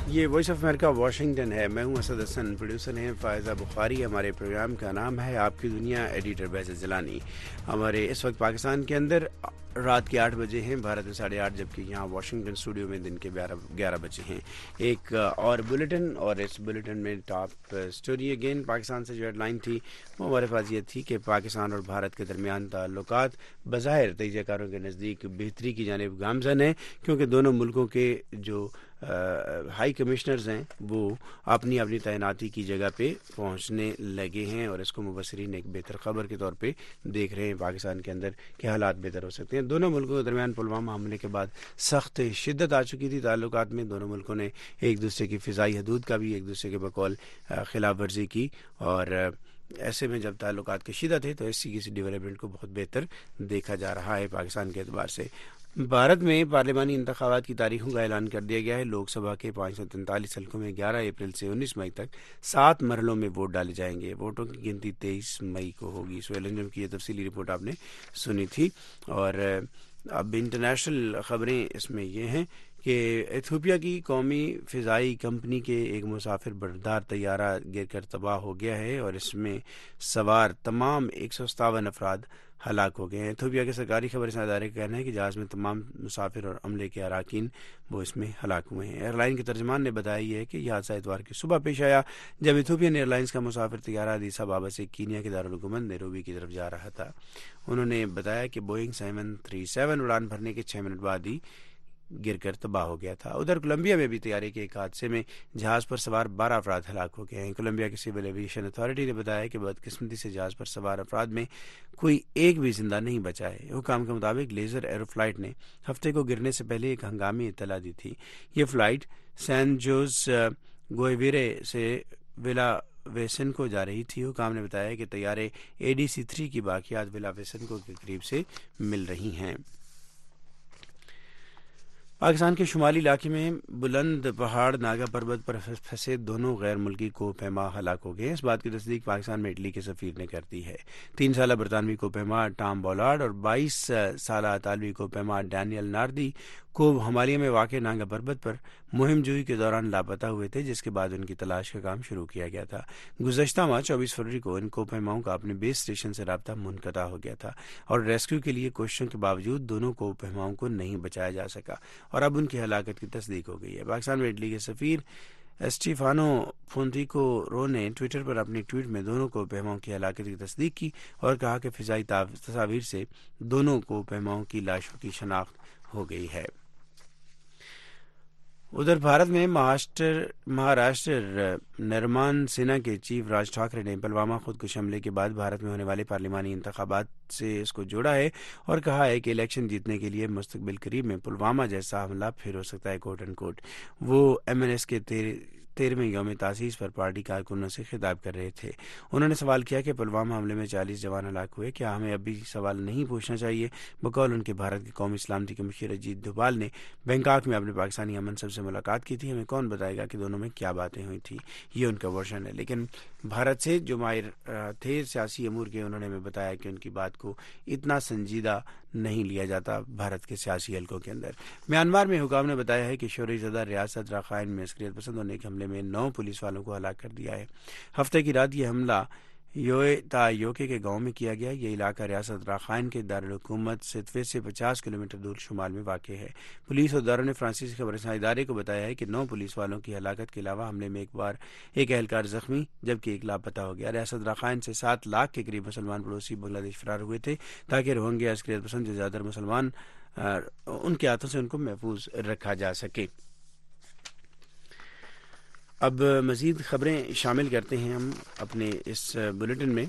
یہ voice of America Washington ہے. میں ہوں اسد حسن. پروڈیوسر ہیں فائزہ بخاری. ہمارے پروگرام کا نام ہے آپ کی دنیا. ایڈیٹر بیض جیلانی. ہمارے اس وقت پاکستان کے اندر رات کے 8 بجے ہیں, بھارت میں 8:30, جبکہ یہاں واشنگٹن اسٹوڈیو میں دن کے 11 بجے ہیں. ایک اور بلیٹن, اور اس بلیٹن میں ٹاپ سٹوری اگین پاکستان سے جو ہیڈ لائن تھی وہ ہمارے پاس یہ تھی کہ پاکستان اور بھارت کے درمیان تعلقات بظاہر تجزیہ کاروں کے نزدیک بہتری کی جانب گامزن ہیں, کیونکہ دونوں ملکوں کے جو ہائی کمشنرز ہیں وہ اپنی اپنی تعیناتی کی جگہ پہ پہنچنے لگے ہیں, اور اس کو مبصرین ایک بہتر خبر کے طور پہ دیکھ رہے ہیں پاکستان کے اندر کہ حالات بہتر ہو سکتے ہیں. دونوں ملکوں کے درمیان پلوامہ حملے کے بعد سخت شدت آ چکی تھی تعلقات میں. دونوں ملکوں نے ایک دوسرے کی فضائی حدود کا بھی ایک دوسرے کے بقول خلاف ورزی کی, اور ایسے میں جب تعلقات کی شدت ہے تو کسی ڈیولپمنٹ کو بہت بہتر دیکھا جا رہا ہے پاکستان کے اعتبار سے. بھارت میں پارلیمانی انتخابات کی تاریخوں کا اعلان کر دیا گیا ہے. لوک سبھا کے 543 حلقوں میں 11 اپریل سے 19 مئی تک 7 مرحلوں میں ووٹ ڈالے جائیں گے. ووٹوں کی گنتی 23 مئی کو ہوگی. سہیل انجم کی یہ تفصیلی رپورٹ آپ نے سنی تھی. اور اب انٹرنیشنل خبریں اس میں یہ ہیں کہ ایتھوپیا کی قومی فضائی کمپنی کے ایک مسافر بردار طیارہ گر کر تباہ ہو گیا ہے, اور اس میں سوار تمام 157 افراد ہلاک ہو گئے ہیں. ایتھوپیا کے سرکاری خبر رساں ادارے کا کہنا ہے کہ جہاز میں تمام مسافر اور عملے کے اراکین وہ اس میں ہلاک ہوئے ہیں. ایئر لائن کے ترجمان نے بتایا یہ ہے کہ یہ حادثہ اتوار کی صبح پیش آیا جب ایتھوپین ایئر لائنز کا مسافر طیارہ ادیس ابابا سے کینیا کے دارالحکومت نیروبی کی طرف جا رہا تھا. انہوں نے بتایا کہ بوئنگ 737 اڑان بھرنے کے 6 منٹ بعد ہی گر کر تباہ ہو گیا تھا. ادھر کولمبیا میں بھی طیارے کے ایک حادثے میں جہاز پر سوار 12 افراد ہلاک ہو گئے ہیں. کولمبیا کی سول ایویشن اتھارٹی نے بتایا کہ بدقسمتی سے جہاز پر سوار افراد میں کوئی ایک بھی زندہ نہیں بچا ہے. حکام کے مطابق لیزر ایرو فلائٹ نے ہفتے کو گرنے سے پہلے ایک ہنگامی اطلاع دی تھی. یہ فلائٹ سین جوز گوئیویرے سے ولا ویسنکو جا رہی تھی. حکام نے بتایا کہ طیارے ADC-3 کی باقیات ولا ویسنکو کے قریب سے مل رہی ہیں. پاکستان کے شمالی علاقے میں بلند پہاڑ ناگا پربت پر پھنسے دونوں غیر ملکی کوہ پیما ہلاک ہو گئے. اس بات کی تصدیق پاکستان میں اٹلی کے سفیر نے کر دی ہے. 3 سالہ برطانوی کوہ پیما ٹام بولارڈ اور 22 سالہ اطالوی کوہ پیما ڈینیل ناردی کو ہمالیہ میں واقع ناگا پربت پر مہم جوئی کے دوران لاپتہ ہوئے تھے, جس کے بعد ان کی تلاش کا کام شروع کیا گیا تھا. گزشتہ ماہ 24 فروری کو ان کوہ پیماؤں کا اپنے بیس اسٹیشن سے رابطہ منقطع ہو گیا تھا, اور ریسکیو کے لیے کوششوں کے باوجود دونوں کوہ پیماؤں کو نہیں بچایا جا سکا, اور اب ان کی ہلاکت کی تصدیق ہو گئی ہے. پاکستان میں اٹلی کے سفیر اسٹیفانو فونتیکو رو نے ٹویٹر پر اپنی ٹویٹ میں دونوں کوہ پیماؤں کی ہلاکت کی تصدیق کی اور کہا کہ فضائی تصاویر سے دونوں کوہ پیماؤں کی لاشوں کی شناخت ہو گئی ہے. ادھر بھارت میں مہاراشٹر نرمان سینا کے چیف راج ٹھاکرے نے پلوامہ خودکش حملے کے بعد بھارت میں ہونے والے پارلیمانی انتخابات سے اس کو جوڑا ہے اور کہا ہے کہ الیکشن جیتنے کے لیے مستقبل قریب میں پلوامہ جیسا حملہ پھر ہو سکتا ہے کوٹ اینڈ کوٹ. وہ MNS کے 13ویں یوم تاسیس پر پارٹی کارکنوں سے خطاب کر رہے تھے. انہوں نے سوال کیا کہ پلوامہ حملے میں 40 جوان ہلاک ہوئے, کیا ہمیں اب بھی سوال نہیں پوچھنا چاہیے؟ بقول ان کے بھارت کے قومی سلامتی کے مشیر اجیت دوبال نے بینکاک میں اپنے پاکستانی منصب سے ملاقات کی تھی. ہمیں کون بتائے گا کہ دونوں میں کیا باتیں ہوئی تھیں, یہ ان کا ورژن ہے. لیکن بھارت سے جو ماہر تھے سیاسی امور کے, انہوں نے ہمیں بتایا کہ ان کی بات کو اتنا سنجیدہ نہیں لیا جاتا بھارت کے سیاسی حلقوں کے اندر. میانمار میں حکام نے بتایا ہے کہ شوری زدہ ریاست راخائن میں عسکریت پسندوں نے ایک حملے میں 9 پولیس والوں کو ہلاک کر دیا ہے. ہفتے کی رات یہ حملہ یوئے تا یوکے کے گاؤں میں کیا گیا. یہ علاقہ ریاست راخائن کے دارالحکومت ستوے سے 50 کلومیٹر دور شمال میں واقع ہے. پولیس اور اداروں نے فرانسیسی خبر رساں ادارے کو بتایا ہے کہ 9 پولیس والوں کی ہلاکت کے علاوہ حملے میں ایک اہلکار زخمی جبکہ ایک لاپتہ ہو گیا. ریاست راخائن سے 7 لاکھ کے قریب مسلمان پڑوسی بنگلہ دیش فرار ہوئے تھے تاکہ روہنگیا عسکریت پسند جو زیادہ تر مسلمان ان کے ہاتھوں سے ان کو محفوظ رکھا جا سکے. اب مزید خبریں شامل کرتے ہیں ہم اپنے اس بلیٹن میں.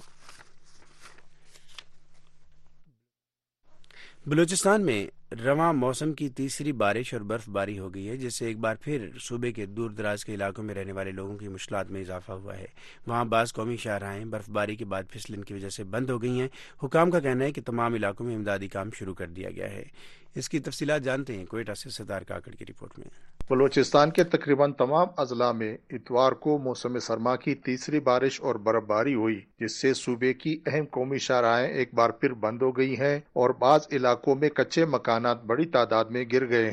بلوچستان میں رواں موسم کی تیسری بارش اور برف باری ہو گئی ہے, جس سے ایک بار پھر صوبے کے دور دراز کے علاقوں میں رہنے والے لوگوں کی مشکلات میں اضافہ ہوا ہے. وہاں بعض قومی شاہراہیں برف باری کے بعد پھسلن کی وجہ سے بند ہو گئی ہیں. حکام کا کہنا ہے کہ تمام علاقوں میں امدادی کام شروع کر دیا گیا ہے. اس کی تفصیلات جانتے ہیں کوئٹہ سے ستار کاکڑ کی رپورٹ میں. بلوچستان کے تقریباً تمام اضلاع میں اتوار کو موسم سرما کی تیسری بارش اور برف باری ہوئی, جس سے صوبے کی اہم قومی شاہراہیں ایک بار پھر بند ہو گئی ہیں اور بعض علاقوں میں کچے مکانات بڑی تعداد میں گر گئے ہیں.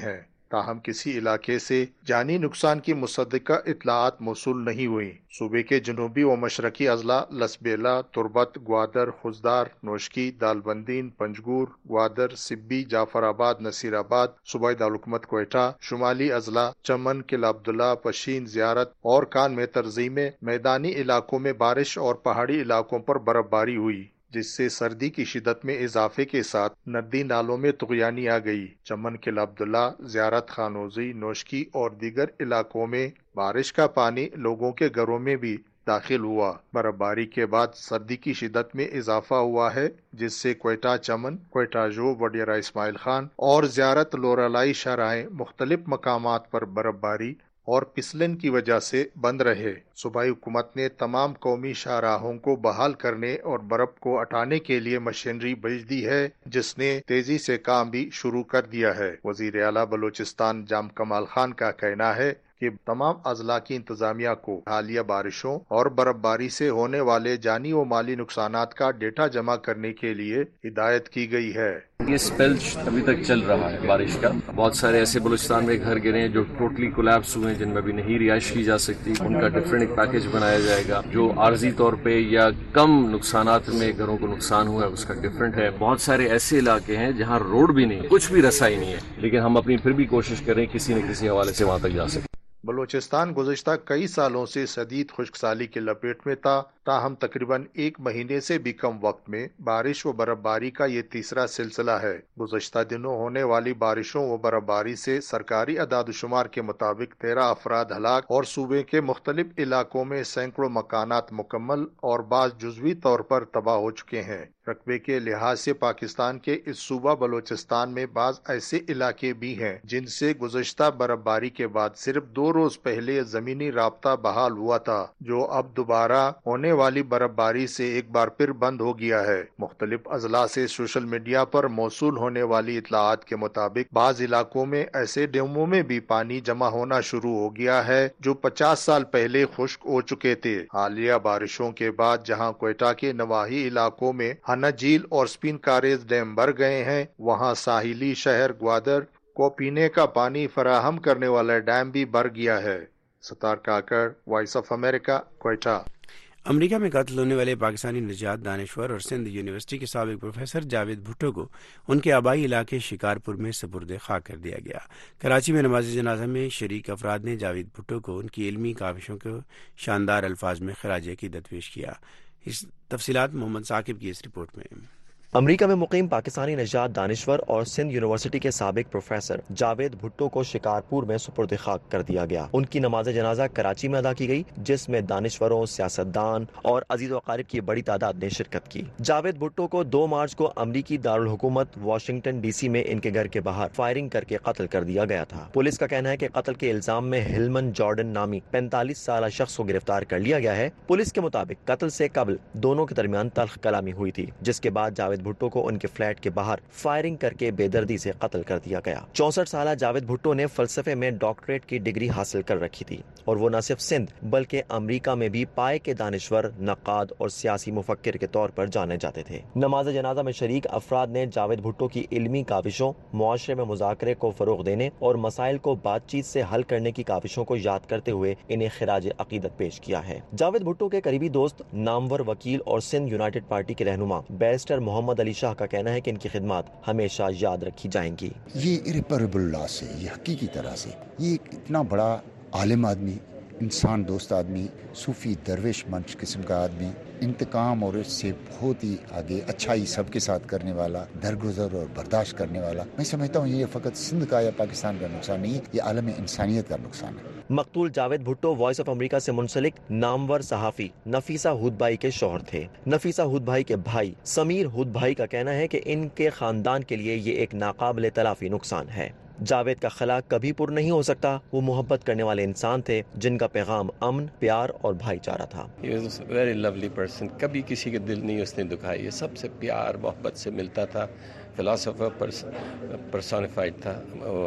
تاہم کسی علاقے سے جانی نقصان کی مصدقہ اطلاعات موصول نہیں ہوئی۔ صوبے کے جنوبی و مشرقی اضلاع لسبیلا، تربت، گوادر، خزدار، نوشکی، دالبندین، پنجگور، گوادر، سبی، جعفر آباد، نصیر آباد، صوبائی دارالحکومت کوئٹہ، شمالی اضلاع چمن، قلعہ عبداللہ، پشین، زیارت اور کان میں ترزی میں میدانی علاقوں میں بارش اور پہاڑی علاقوں پر برف باری ہوئی، جس سے سردی کی شدت میں اضافے کے ساتھ ندی نالوں میں طغیانی آ گئی۔ چمن، قلعہ عبداللہ، زیارت، خانوزی، نوشکی اور دیگر علاقوں میں بارش کا پانی لوگوں کے گھروں میں بھی داخل ہوا۔ برف باری کے بعد سردی کی شدت میں اضافہ ہوا ہے، جس سے کوئٹہ چمن، کوئٹہ جو، وڈیرہ اسماعیل خان اور زیارت لورالائی شاہراہیں مختلف مقامات پر برف باری اور پسلن کی وجہ سے بند رہے۔ صوبائی حکومت نے تمام قومی شاہراہوں کو بحال کرنے اور برف کو ہٹانے کے لیے مشینری بھیج دی ہے، جس نے تیزی سے کام بھی شروع کر دیا ہے۔ وزیر اعلیٰ بلوچستان جام کمال خان کا کہنا ہے کہ تمام اضلاع کی انتظامیہ کو حالیہ بارشوں اور برف باری سے ہونے والے جانی و مالی نقصانات کا ڈیٹا جمع کرنے کے لیے ہدایت کی گئی ہے۔ یہ اسپیل ابھی تک چل رہا ہے بارش کا۔ بہت سارے ایسے بلوچستان میں گھر گرے ہیں جو ٹوٹلی کولیپس ہوئے ہیں، جن میں بھی نہیں رہائش کی جا سکتی۔ ان کا ڈفرینٹ ایک پیکج بنایا جائے گا۔ جو عارضی طور پہ یا کم نقصانات میں گھروں کو نقصان ہوا ہے اس کا ڈفرینٹ ہے۔ بہت سارے ایسے علاقے ہیں جہاں روڈ بھی نہیں ہے، کچھ بھی رسائی نہیں ہے، لیکن ہم اپنی پھر بھی کوشش کریں کسی نہ کسی حوالے سے وہاں تک جا سکیں۔ بلوچستان گزشتہ کئی سالوں سے شدید خشک سالی کی لپیٹ میں تھا، تاہم تقریباً ایک مہینے سے بھی کم وقت میں بارش و برف باری کا یہ تیسرا سلسلہ ہے۔ گزشتہ دنوں ہونے والی بارشوں و برف باری سے سرکاری اعداد و شمار کے مطابق 13 افراد ہلاک اور صوبے کے مختلف علاقوں میں سینکڑوں مکانات مکمل اور بعض جزوی طور پر تباہ ہو چکے ہیں۔ رقبے کے لحاظ سے پاکستان کے اس صوبہ بلوچستان میں بعض ایسے علاقے بھی ہیں جن سے گزشتہ برف باری کے بعد صرف 2 روز پہلے زمینی رابطہ بحال ہوا تھا، جو اب دوبارہ ہونے والی برف باری سے ایک بار پھر بند ہو گیا ہے۔ مختلف اضلاع سے سوشل میڈیا پر موصول ہونے والی اطلاعات کے مطابق بعض علاقوں میں ایسے ڈیموں میں بھی پانی جمع ہونا شروع ہو گیا ہے جو 50 سال پہلے خشک ہو چکے تھے۔ حالیہ بارشوں کے بعد جہاں کوئٹہ کے نواحی علاقوں میں ہنا جھیل اور سپین کاریز ڈیم بھر گئے ہیں، وہاں ساحلی شہر گوادر کو پینے کا پانی فراہم کرنے والا ڈیم بھی بھر گیا ہے۔ Sattar Kakar, voice of America, Quetta. امریکہ میں قتل ہونے والے پاکستانی نژاد دانشور اور سندھ یونیورسٹی کے سابق پروفیسر جاوید بھٹو کو ان کے آبائی علاقے شکارپور میں سپرد خاک کر دیا گیا۔ کراچی میں نماز جنازہ میں شریک افراد نے جاوید بھٹو کو ان کی علمی کاوشوں کو شاندار الفاظ میں خراج عقیدت پیش کیا۔ اس تفصیلات محمد ثاقب کی اس رپورٹ میں۔ امریکہ میں مقیم پاکستانی نژاد دانشور اور سندھ یونیورسٹی کے سابق پروفیسر جاوید بھٹو کو شکارپور میں سپرد خاک کر دیا گیا۔ ان کی نماز جنازہ کراچی میں ادا کی گئی، جس میں دانشوروں، سیاستدان اور عزیز و اقارب کی بڑی تعداد نے شرکت کی۔ جاوید بھٹو کو 2 مارچ کو امریکی دارالحکومت واشنگٹن ڈی سی میں ان کے گھر کے باہر فائرنگ کر کے قتل کر دیا گیا تھا۔ پولیس کا کہنا ہے کہ قتل کے الزام میں ہلمن جارڈن نامی 45 سالہ شخص کو گرفتار کر لیا گیا ہے۔ پولیس کے مطابق قتل سے قبل دونوں کے درمیان تلخ کلامی ہوئی تھی، جس کے بعد جاوید بھٹو کو ان کے فلیٹ کے باہر فائرنگ کر کے بے دردی سے قتل کر دیا گیا۔ 64 سالہ جاوید بھٹو نے فلسفے میں ڈاکٹریٹ کی ڈگری حاصل کر رکھی تھی اور وہ نہ صرف سندھ بلکہ امریکہ میں بھی پائے کے دانشور، نقاد اور سیاسی مفکر کے طور پر جانے جاتے تھے۔ نماز جنازہ میں شریک افراد نے جاوید بھٹو کی علمی کاوشوں، معاشرے میں مذاکرے کو فروغ دینے اور مسائل کو بات چیت سے حل کرنے کی کاوشوں کو یاد کرتے ہوئے انہیں خراج عقیدت پیش کیا ہے۔ جاوید بھٹو کے قریبی دوست، نامور وکیل اور سندھ یونائیٹڈ پارٹی کے رہنما بیرسٹر محمد علی شاہ کا کہنا ہے کہ ان کی خدمات ہمیشہ یاد رکھی جائیں گی۔ یہ ارریپریبل لاس ہے، یہ حقیقی طرح سے یہ ایک اتنا بڑا عالم آدمی، انسان دوست آدمی، صوفی درویش منش قسم کا آدمی، انتقام اور اس سے بہت ہی آگے اچھائی سب کے ساتھ کرنے والا، درگزر اور برداشت کرنے والا۔ میں سمجھتا ہوں یہ فقط سندھ کا یا پاکستان کا نقصان نہیں ہے، یہ عالم انسانیت کا نقصان ہے۔ مقتول Javed Bhutto voice of America سے منسلک نامور صحافی نفیسہ ہود بھائی کے شوہر تھے۔ نفیسہ ہود بھائی کے بھائی سمیر ہود بھائی کا کہنا ہے کہ ان کے خاندان کے لیے یہ ایک ناقابل تلافی نقصان ہے۔ جاوید کا خلا کبھی پر نہیں ہو سکتا۔ وہ محبت کرنے والے انسان تھے جن کا پیغام امن، پیار اور بھائی چارہ تھا۔ ویری لولی پرسن، کبھی کسی کے دل نہیں اس نے دکھائی، سب سے پیار محبت سے ملتا تھا، فلاسفر پرسونیفائڈ تھا۔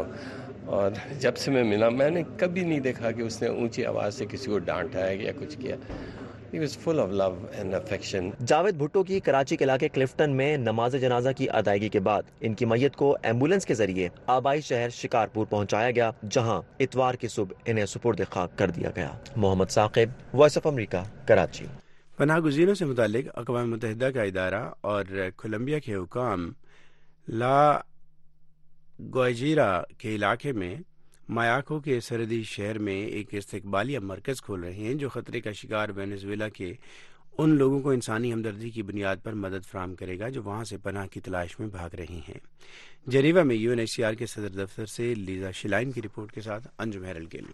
اور جب سے میں ملا، میں نے کبھی نہیں دیکھا کہ اس نے اونچی آواز سے کسی کو ڈانٹا ہے یا کچھ کیا۔ He was full of love and affection. Javed Bhutto کی کراچی کے علاقے کلفٹن میں نماز جنازہ کی ادائیگی کے بعد ان کی میت کو ایمبولینس کے ذریعے آبائی شہر شکارپور پہنچایا گیا، جہاں اتوار کی صبح انہیں سپرد خاک کر دیا گیا۔ Muhammad Saqib, voice of America, Karachi. پناہ گزینوں سے متعلق اقوام متحدہ کا ادارہ اور کولمبیا کے حکام لا گوائجیرا کے علاقے میں مایاکو کے سرحدی شہر میں ایک استقبالیہ مرکز کھول رہے ہیں جو خطرے کا شکار وینزویلا کے ان لوگوں کو انسانی ہمدردی کی بنیاد پر مدد فراہم کرے گا جو وہاں سے پناہ کی تلاش میں بھاگ رہی ہیں۔ جنیوا میں UNHCR کے صدر دفتر سے لیزا شلائن کی رپورٹ کے ساتھ انجم ہیرل گل۔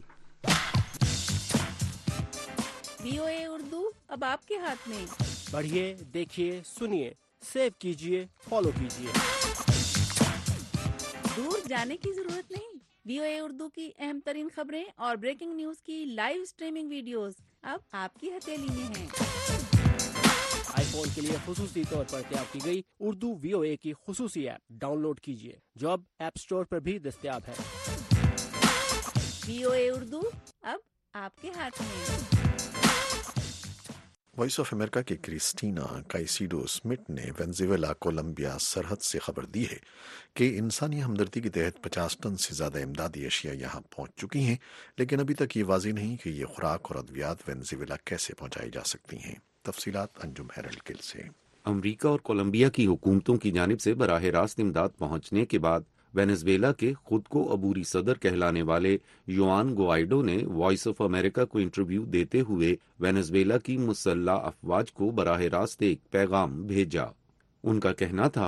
VOA اردو اب آپ کے ہاتھ میں، پڑھیے، دیکھیے، سنیے، سیو کیجیے، فالو کیجیے۔ دور جانے کی ضرورت نہیں، VOA اردو کی اہم ترین خبریں اور بریکنگ نیوز کی لائیو سٹریمنگ ویڈیوز اب آپ کی ہتھیلی میں ہیں۔ آئی فون کے لیے خصوصی طور پر تیار کی گئی اردو VOA کی خصوصی ایپ ڈاؤن لوڈ کیجیے جو اب ایپ سٹور پر بھی دستیاب ہے۔ VOA اردو اب آپ کے ہاتھ میں۔ وائس آف امریکہ کے کرسٹینا کائسیڈو سمٹ نے وینزویلا کولمبیا سرحد سے خبر دی ہے کہ انسانی ہمدردی کے تحت 50 ٹن سے زیادہ امدادی اشیاء یہاں پہنچ چکی ہیں، لیکن ابھی تک یہ واضح نہیں کہ یہ خوراک اور ادویات وینزویلا کیسے پہنچائی جا سکتی ہیں۔ تفصیلات انجم ہیرل گل سے۔ امریکہ اور کولمبیا کی حکومتوں کی جانب سے براہ راست امداد پہنچنے کے بعد وینزویلا کے خود کو عبوری صدر کہلانے والے یوان گوائیڈو نے وائس آف امریکہ کو انٹرویو دیتے ہوئے وینزویلا کی مسلح افواج کو براہ راست ایک پیغام بھیجا۔ ان کا کہنا تھا،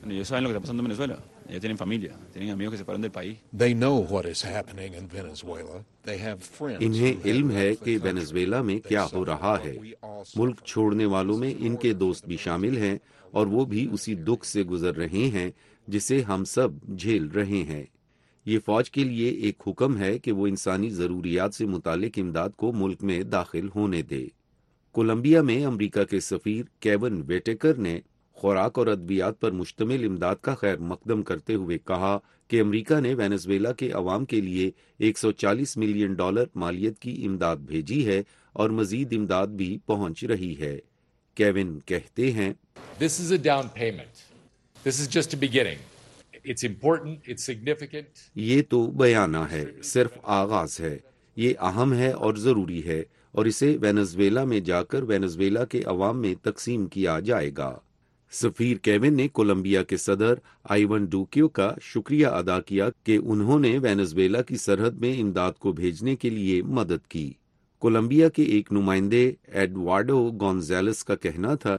انہیں علم ہے کہ وینزویلا میں کیا ہو رہا ہے۔ ملک چھوڑنے والوں میں ان کے دوست بھی شامل ہیں اور وہ بھی اسی دکھ سے گزر رہے ہیں جسے ہم سب جھیل رہے ہیں۔ یہ فوج کے لیے ایک حکم ہے کہ وہ انسانی ضروریات سے متعلق امداد کو ملک میں داخل ہونے دے۔ کولمبیا میں امریکہ کے سفیر کیون ویٹیکر نے خوراک اور ادویات پر مشتمل امداد کا خیر مقدم کرتے ہوئے کہا کہ امریکہ نے وینزویلا کے عوام کے لیے $140 ملین مالیت کی امداد بھیجی ہے اور مزید امداد بھی پہنچ رہی ہے۔ کیون کہتے ہیں، This is a down payment. This is just a beginning. It's important, it's significant. یہ تو بیانہ ہے، صرف آغاز ہے، یہ اہم ہے اور ضروری ہے اور اسے وینزویلا میں جا کر وینزویلا کے عوام میں تقسیم کیا جائے گا۔ سفیر کیون نے کولمبیا کے صدر آئیون ڈوکیو کا شکریہ ادا کیا کہ انہوں نے وینزویلا کی سرحد میں امداد کو بھیجنے کے لیے مدد کی۔ کولمبیا کے ایک نمائندے ایڈوارڈو گونزالس کا کہنا تھا،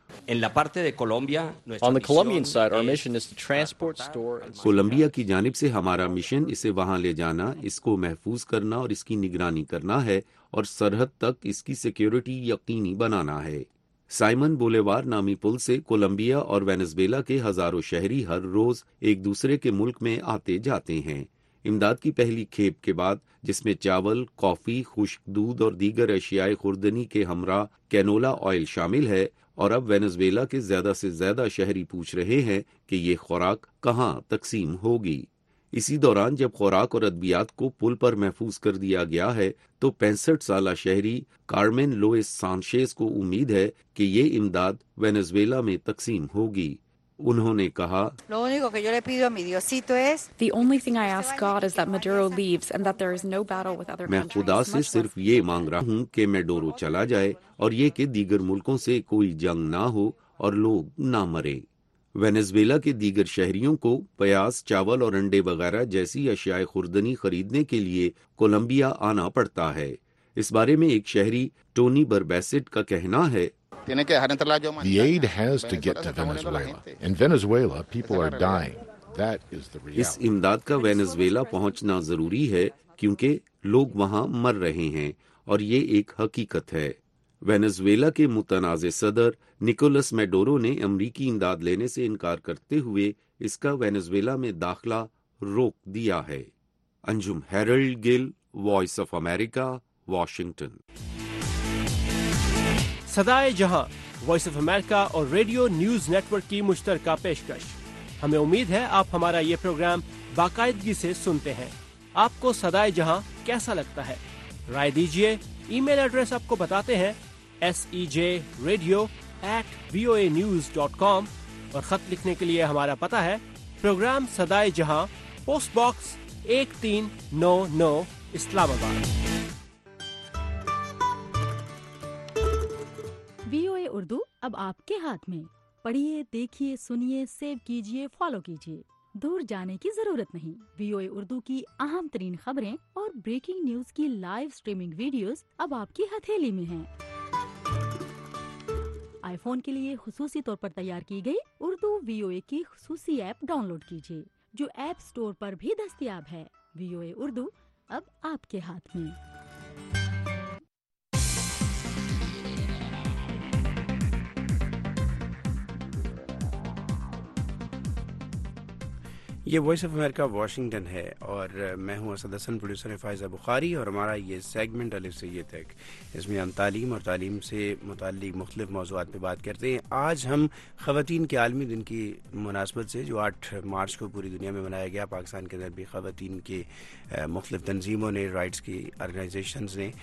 کولمبیا کی جانب سے ہمارا مشن اسے وہاں لے جانا، اس کو محفوظ کرنا اور اس کی نگرانی کرنا ہے اور سرحد تک اس کی سیکیورٹی یقینی بنانا ہے۔ سائمن بولیوار نامی پل سے کولمبیا اور وینزویلا کے ہزاروں شہری ہر روز ایک دوسرے کے ملک میں آتے جاتے ہیں۔ امداد کی پہلی کھیپ کے بعد، جس میں چاول، کافی، خشک دودھ اور دیگر اشیاء خوردنی کے ہمراہ کینولا آئل شامل ہے، اور اب وینزویلا کے زیادہ سے زیادہ شہری پوچھ رہے ہیں کہ یہ خوراک کہاں تقسیم ہوگی۔ اسی دوران جب خوراک اور ادویات کو پل پر محفوظ کر دیا گیا ہے تو 65 سالہ شہری کارمن لوئس سانشیز کو امید ہے کہ یہ امداد وینزویلا میں تقسیم ہوگی۔ انہوں نے کہا، میں خدا سے صرف یہ مانگ رہا ہوں کہ میڈورو چلا جائے اور یہ کہ دیگر ملکوں سے کوئی جنگ نہ ہو اور لوگ نہ مرے۔ وینزویلا کے دیگر شہریوں کو پیاز، چاول اور انڈے وغیرہ جیسی اشیاء خوردنی خریدنے کے لیے کولمبیا آنا پڑتا ہے۔ اس بارے میں ایک شہری ٹونی بربیسٹ کا کہنا ہے، The aid has to get to Venezuela. In Venezuela, people are dying. That is the reality. اس امداد کا وینزویلا پہنچنا ضروری ہے کیونکہ لوگ وہاں مر رہے ہیں اور یہ ایک حقیقت ہے۔ وینزویلا کے متنازع صدر نکولس میڈورو نے امریکی امداد لینے سے انکار کرتے ہوئے اس کا وینزویلا میں داخلہ روک دیا ہے۔ Anjum Herald Gill, voice of America, Washington. Sadae Jahan, voice of امریکہ اور ریڈیو نیوز نیٹ ورک کی مشترکہ پیشکش۔ ہمیں امید ہے آپ ہمارا یہ پروگرام باقاعدگی سے سنتے ہیں۔ آپ کو صدائے جہاں کیسا لگتا ہے؟ رائے دیجیے۔ ای میل ایڈریس آپ کو بتاتے ہیں، sejradio@voanews.com और खत लिखने के लिए हमारा पता है program Sadae Jahan, post box 1399, Islamabad. VOA Urdu अब आपके हाथ में। पढ़िए, देखिए, सुनिए, सेव कीजिए, फॉलो कीजिए। दूर जाने की जरूरत नहीं। VOA उर्दू की अहम तरीन खबरें और ब्रेकिंग न्यूज की लाइव स्ट्रीमिंग वीडियोस अब आपकी हथेली में हैं। आईफोन के लिए खुसूसी तौर पर तैयार की गई उर्दू VOA की खुसूसी ऐप डाउनलोड कीजिए, जो ऐप स्टोर पर भी दस्तयाब है। VOA उर्दू अब आपके हाथ में। ये वॉइस ऑफ अमेरिका वाशिंगटन है और मैं हूं असद हसन, प्रोड्यूसर है फ़ायज़ा बुखारी, और हमारा ये सेगमेंट अलिफ से ये तक, इसमें हम तालीम और तालीम से मुताल्लिक़ मुख्तलिफ़ मौज़ूआत पे बात करते हैं। आज हम ख़वातीन के आलमी दिन की मुनासबत से, जो 8 मार्च को पूरी दुनिया में मनाया गया, पाकिस्तान के अंदर भी ख़वातीन के मुख्तलिफ़ तंजीमों ने, राइट्स की ऑर्गेनाइजेशंस ने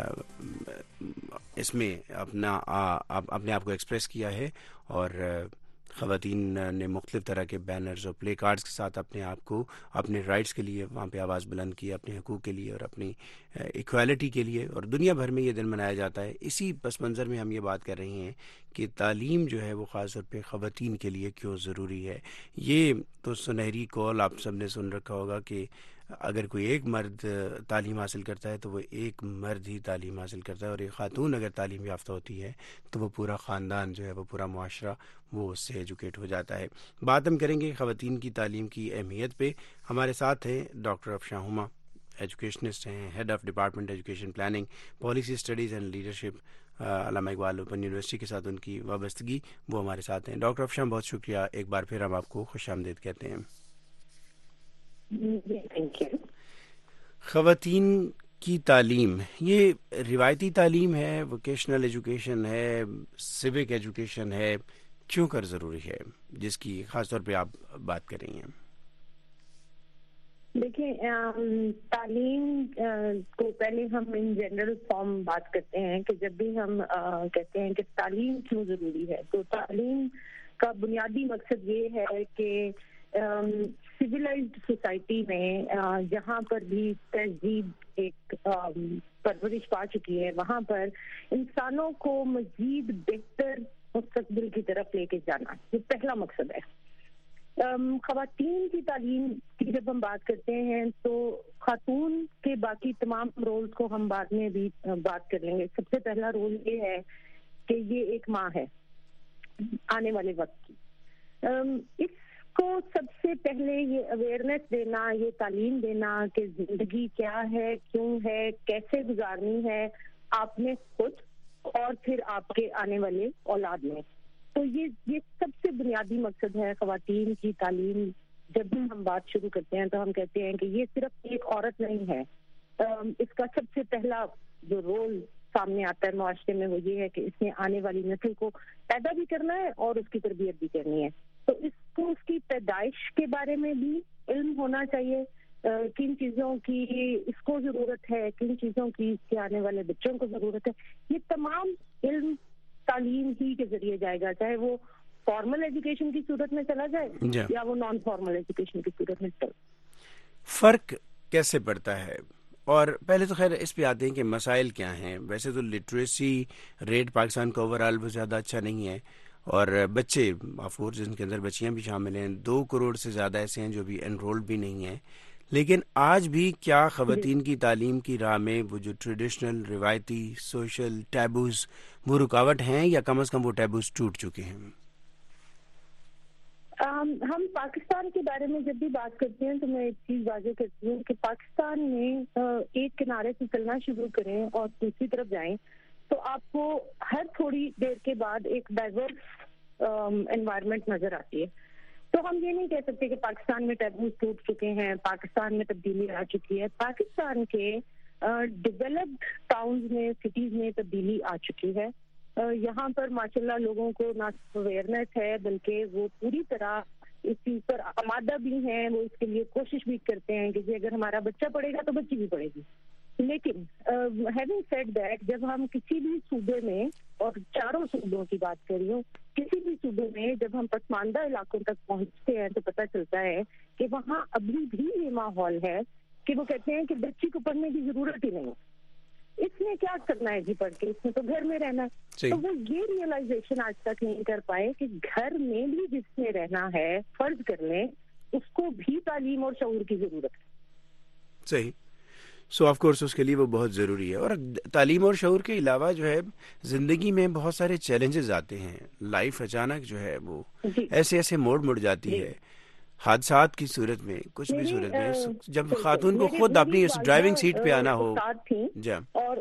इसमें अपने आप को एक्सप्रेस किया है, और ख़वातीन ने मुख्तलिफ़ तरह के बैनर्स और प्ले कार्ड्स के साथ अपने आप को अपने राइट्स के लिए वहाँ पे आवाज़ बुलंद की, अपने हकूक़ के लिए और अपनी इक्वालिटी के लिए, और दुनिया भर में ये दिन मनाया जाता है। इसी पस मंज़र में हम ये बात कर रहे हैं कि तालीम जो है वो ख़ास तौर पे ख़वातीन के लिए क्यों ज़रूरी है। ये तो सुनहरी कॉल आप सब ने सुन रखा होगा कि अगर कोई एक मर्द तालीम हासिल करता है तो वो एक मर्द ही तालीम हासिल करता है, और एक ख़ातून अगर तालीम याफ्ता होती है तो वो पूरा ख़ानदान जो है, वो पूरा मुआशरा वो उससे एजुकेट हो जाता है। बात हम करेंगे ख़वातीन की तालीम की अहमियत पे। हमारे साथ हैं डॉक्टर अफशां हुमा, एजुकेशनिस्ट हैं, head of department education planning, policy studies and leadership, Allama Iqbal open university के साथ उनकी वाबस्तगी, वो हमारे साथ हैं। डॉक्टर अफशां, बहुत शुक्रिया, एक बार फिर हम आपको खुशामदीद कहते हैं। ख़वातीन की तालीम, ये रिवायती तालीम है, वोकेशनल एजुकेशन है, सिविक एजुकेशन है, क्यों कर ज़रूरी है, जिसकी ख़ास तौर पे आप बात कर रही हैं? देखिए, तालीम को पहले हम इन जनरल फॉर्म बात करते हैं कि जब भी हम कहते हैं कि तालीम क्यों ज़रूरी है, तो तालीम का बुनियादी मकसद ये है कि सिविलाइज्ड सोसाइटी में जहाँ पर भी तहजीब एक परवरिश पा चुकी है, वहाँ पर इंसानों को मजीद बेहतर मुस्तकबिल की तरफ लेके जाना, ये पहला मकसद है। ख़वातीन की तालीम की जब हम बात करते हैं तो खातून के बाकी तमाम रोल्स को हम बाद में भी बात कर लेंगे। सबसे पहला रोल ये है कि ये एक माँ है आने वाले वक्त की। इसको सबसे पहले ये अवेयरनेस देना, ये तालीम देना कि जिंदगी क्या है, क्यों है, कैसे गुजारनी है आपने खुद और फिर आपके आने वाले औलाद में। तो ये सबसे बुनियादी मकसद है ख़वातीन की तालीम। जब भी हम बात शुरू करते हैं तो हम कहते हैं कि ये सिर्फ एक औरत नहीं है, इसका सबसे पहला जो रोल सामने आता है माशरे में वो ये है कि इसने आने वाली नस्ल को पैदा भी करना है और उसकी तरबियत भी करनी है। तो इसको उसकी पैदाइश के बारे में भी इल्म होना चाहिए, किन चीज़ों की इसको ज़रूरत है, किन चीज़ों की इसके आने वाले बच्चों को ज़रूरत है। ये तमाम इल्म तालीम ही के जरिए जाएगा, चाहे वो फॉर्मल एजुकेशन की सूरत में चला जाए या वो नॉन फॉर्मल एजुकेशन की सूरत में चले। फ़र्क कैसे पड़ता है? और पहले तो खैर इस पे आते हैं कि मसाइल क्या हैं। वैसे तो लिटरेसी रेट पाकिस्तान का ओवरऑल बहुत ज़्यादा अच्छा नहीं है, और बच्चे ऑफकोर्स जिनके अंदर बच्चियाँ भी शामिल हैं, 2 करोड़ से ज़्यादा ऐसे हैं जो भी एनरोल्ड भी नहीं हैं। लेकिन आज भी क्या ख़वातीन की तालीम की राह में वो जो ट्रेडिशनल रिवायती सोशल टैबूज़ वो रुकावट हैं, या कम से कम वो टैबूज़ टूट चुके हैं? हम पाकिस्तान के बारे में जब भी बात करते हैं तो मैं एक चीज़ वाज़ेह करती हूँ कि पाकिस्तान में एक किनारे से चलना शुरू करें और दूसरी तरफ जाएं तो आपको हर थोड़ी देर के बाद एक डाइवर्स एनवायरनमेंट नज़र आती है। तो हम ये नहीं कह सकते कि पाकिस्तान में टैबूज टूट चुके हैं, पाकिस्तान में तब्दीली आ चुकी है। पाकिस्तान के डेवलप्ड टाउन्स में, सिटीज़ में तब्दीली आ चुकी है। यहाँ पर माशाल्लाह लोगों को ना अवेयरनेस है बल्कि वो पूरी तरह इस चीज़ पर आमादा भी हैं, वो इसके लिए कोशिश भी करते हैं कि अगर हमारा बच्चा पढ़ेगा तो बच्ची भी पढ़ेगी। لیکن having said that, جب ہم کسی بھی صوبے میں، اور چاروں صوبوں کی بات کر رہی ہوں، کسی بھی صوبے میں جب ہم پسماندہ علاقوں تک پہنچتے ہیں تو پتہ چلتا ہے کہ وہاں ابھی بھی یہ ماحول ہے کہ وہ کہتے ہیں کہ بچی کو پڑھنے کی ضرورت ہی نہیں، اس نے کیا کرنا ہے جی پڑھ کے، اس نے تو گھر میں رہنا ہے۔ تو وہ یہ ریئلائزیشن آج تک نہیں کر پائے کہ گھر میں بھی جس نے رہنا ہے، فرض کر لیں، اس کو بھی تعلیم اور شعور کی ضرورت ہے۔ صحیح، سو آف کورس اس کے لیے وہ بہت ضروری ہے۔ اور تعلیم اور شعور کے علاوہ جو ہے زندگی میں بہت سارے چیلنجز آتے ہیں، لائف اچانک جو ہے وہ ایسے ایسے موڑ جاتی ہے، حادثات کی صورت میں، کچھ بھی صورت میں، جب خاتون کو خود اپنی اس ڈرائیونگ سیٹ پہ آنا ہو۔ اور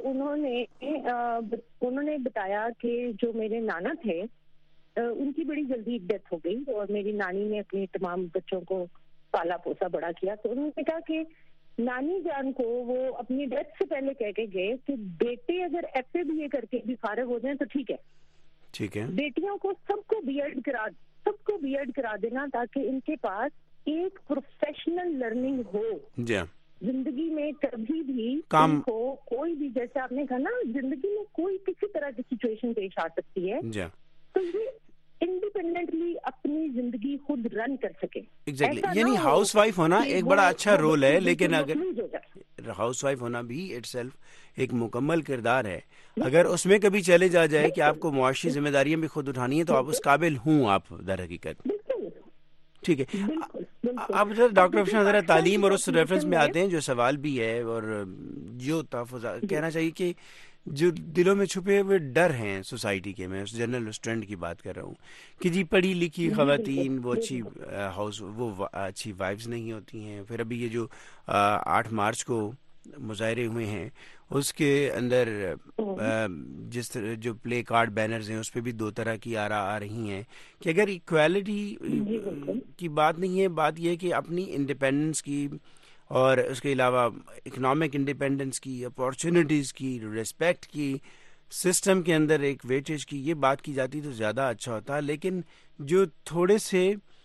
انہوں نے بتایا کہ جو میرے نانا تھے ان کی بڑی جلدی ڈیتھ ہو گئی، اور میری نانی نے اپنے تمام بچوں کو پالا پوسا بڑا کیا۔ تو انہوں نے کہا کہ نانی جان کو وہ اپنی ڈیتھ سے پہلے کہہ کے گئے کہ بیٹے اگر ایف اے بی اے کر کے بھی فارغ ہو جائیں تو ٹھیک ہے، بیٹیوں کو سب کو بی ایڈ کرا دینا تاکہ ان کے پاس ایک پروفیشنل لرننگ ہو زندگی میں، کبھی بھی ان کو کوئی بھی، جیسے آپ نے کہا نا، زندگی میں کوئی کسی طرح کی سچویشن پیش آ سکتی ہے، تو یہ انڈیپینڈنٹلی اپنی زندگی خود رن کر سکے۔ یعنی ہاؤس وائف ہونا ایک بڑا اچھا رول ہے، لیکن اگر ہاؤس وائف ہونا بھی اٹ سیلف ایک مکمل کردار ہے، اگر اس میں کبھی چیلنج آ جائے کہ آپ کو معاشی ذمہ داریاں بھی خود اٹھانی ہے تو آپ اس قابل ہوں، آپ در حقیقت۔ ٹھیک ہے، اب ڈاکٹر افشاں ذرا تعلیم اور اس ریفرنس میں آتے ہیں جو سوال بھی ہے، اور جو تحفظ کہنا چاہیے کہ جو دلوں میں چھپے ہوئے ڈر ہیں سوسائٹی کے، میں اس جنرل اس ٹرینڈ کی بات کر رہا ہوں کہ جی پڑھی لکھی خواتین وہ اچھی اچھی وائفز نہیں ہوتی ہیں۔ پھر ابھی یہ جو 8 مارچ کو مظاہرے ہوئے ہیں اس کے اندر جس طرح جو پلے کارڈ بینرز ہیں اس پہ بھی 2 طرح کی آ رہی ہیں کہ اگر ایکویلٹی کی بات نہیں ہے، بات یہ ہے کہ اپنی انڈیپینڈنس کی اور اس کے علاوہ اکنامک انڈیپینڈنس کی، اپارچونیٹیز کی، ریسپیکٹ کی، سسٹم کے اندر ایک ویٹیج کی، یہ بات کی جاتی تو زیادہ اچھا ہوتا۔ لیکن جو تھوڑے سے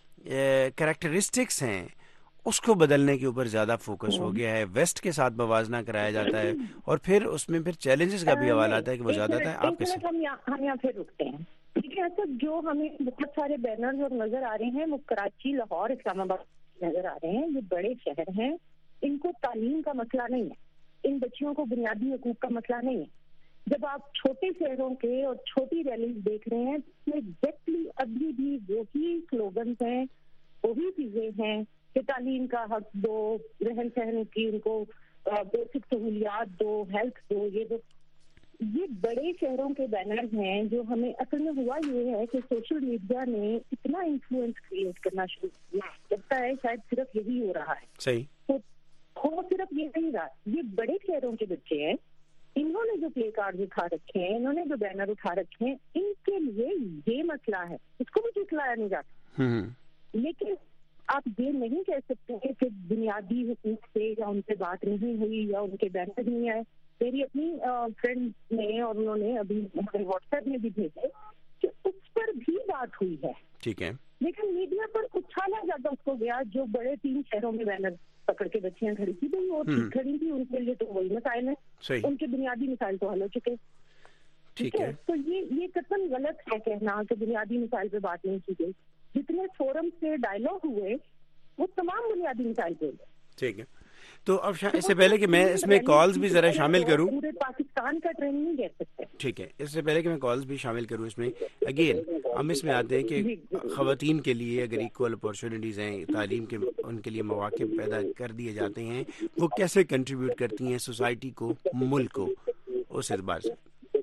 کریکٹرسٹکس ہیں اس کو بدلنے کے اوپر زیادہ فوکس ہو گیا ہے، ویسٹ کے ساتھ موازنہ کرایا جاتا ہے، اور پھر اس میں پھر چیلنجز کا بھی حوالہ آتا ہے کہ وہ زیادہ تھا۔ آپ کیسے؟ ہم یہاں پھر رکتے ہیں، ٹھیک ہے؟ تو جو ہمیں بہت سارے بینرز اور نظر آ رہے ہیں وہ کراچی، لاہور، اسلام آباد نظر آ رہے ہیں، یہ بڑے شہر ہیں، ان کو تعلیم کا مسئلہ نہیں ہے، ان بچیوں کو بنیادی حقوق کا مسئلہ نہیں ہے۔ جب آپ چھوٹے شہروں کے اور چھوٹی ریلیز دیکھ رہے ہیں تو ایگزیکٹلی ابھی بھی وہی سلوگنز ہیں، وہی چیزیں ہیں کہ تعلیم کا حق دو، رہن سہن کی ان کو بیسک سہولیات دو، ہیلتھ دو، یہ دو۔ یہ بڑے شہروں کے بینرز ہیں جو ہمیں اصل میں ہوا یہ ہے کہ سوشل میڈیا نے اتنا انفلوئنس کریٹ کرنا شروع کیا، لگتا ہے شاید صرف یہی ہو رہا ہے۔ صحیح، وہ صرف یہ نہیں رہا، یہ بڑے شہروں کے بچے ہیں، انہوں نے جو پلے کارڈ اٹھا رکھے ہیں، انہوں نے جو بینر اٹھا رکھے ہیں، ان کے لیے یہ مسئلہ ہے، اس کو بھی جھٹلایا نہیں جاتا۔ لیکن آپ یہ نہیں کہہ سکتے کہ بنیادی حقوق سے یا ان سے بات نہیں ہوئی یا ان کے بینر نہیں آئے۔ میری اپنی فرینڈ نے اور انہوں نے ابھی ہمارے واٹس ایپ میں بھی بھیجے کہ اس پر بھی بات ہوئی ہے، ٹھیک ہے، لیکن میڈیا پر اچھالا زیادہ اس کو گیا۔ جو بڑے 3 شہروں میں بینر پکڑ کے بچیاں کھڑی تھی بھائی وہ کھڑی تھی، ان کے لیے تو وہی مسائل ہیں، ان کے بنیادی مسائل تو حل ہو چکے، ٹھیک ہے۔ تو یہ قطعاً غلط ہے کہنا کہ بنیادی مسائل پہ بات نہیں کی گئی۔ جتنے فورم سے ڈائلاگ ہوئے وہ تمام بنیادی مسائل پہ ہوئے، ٹھیک ہے۔ تو اب اس سے پہلے کہ میں اس میں کالز بھی ذرا شامل کروں، پورے پاکستان کا ٹرینڈ نہیں کہہ سکتے، ٹھیک ہے، اس سے پہلے کہ میں کالز بھی شامل کروں اس میں، اگین ہم اس میں آتے ہیں کہ خواتین کے لیے اگر ایکول اپارچونیٹیز ہیں، تعلیم کے ان کے لیے مواقع پیدا کر دیے جاتے ہیں، وہ کیسے کنٹریبیوٹ کرتی ہیں سوسائٹی کو، ملک کو، اس اعتبار سے؟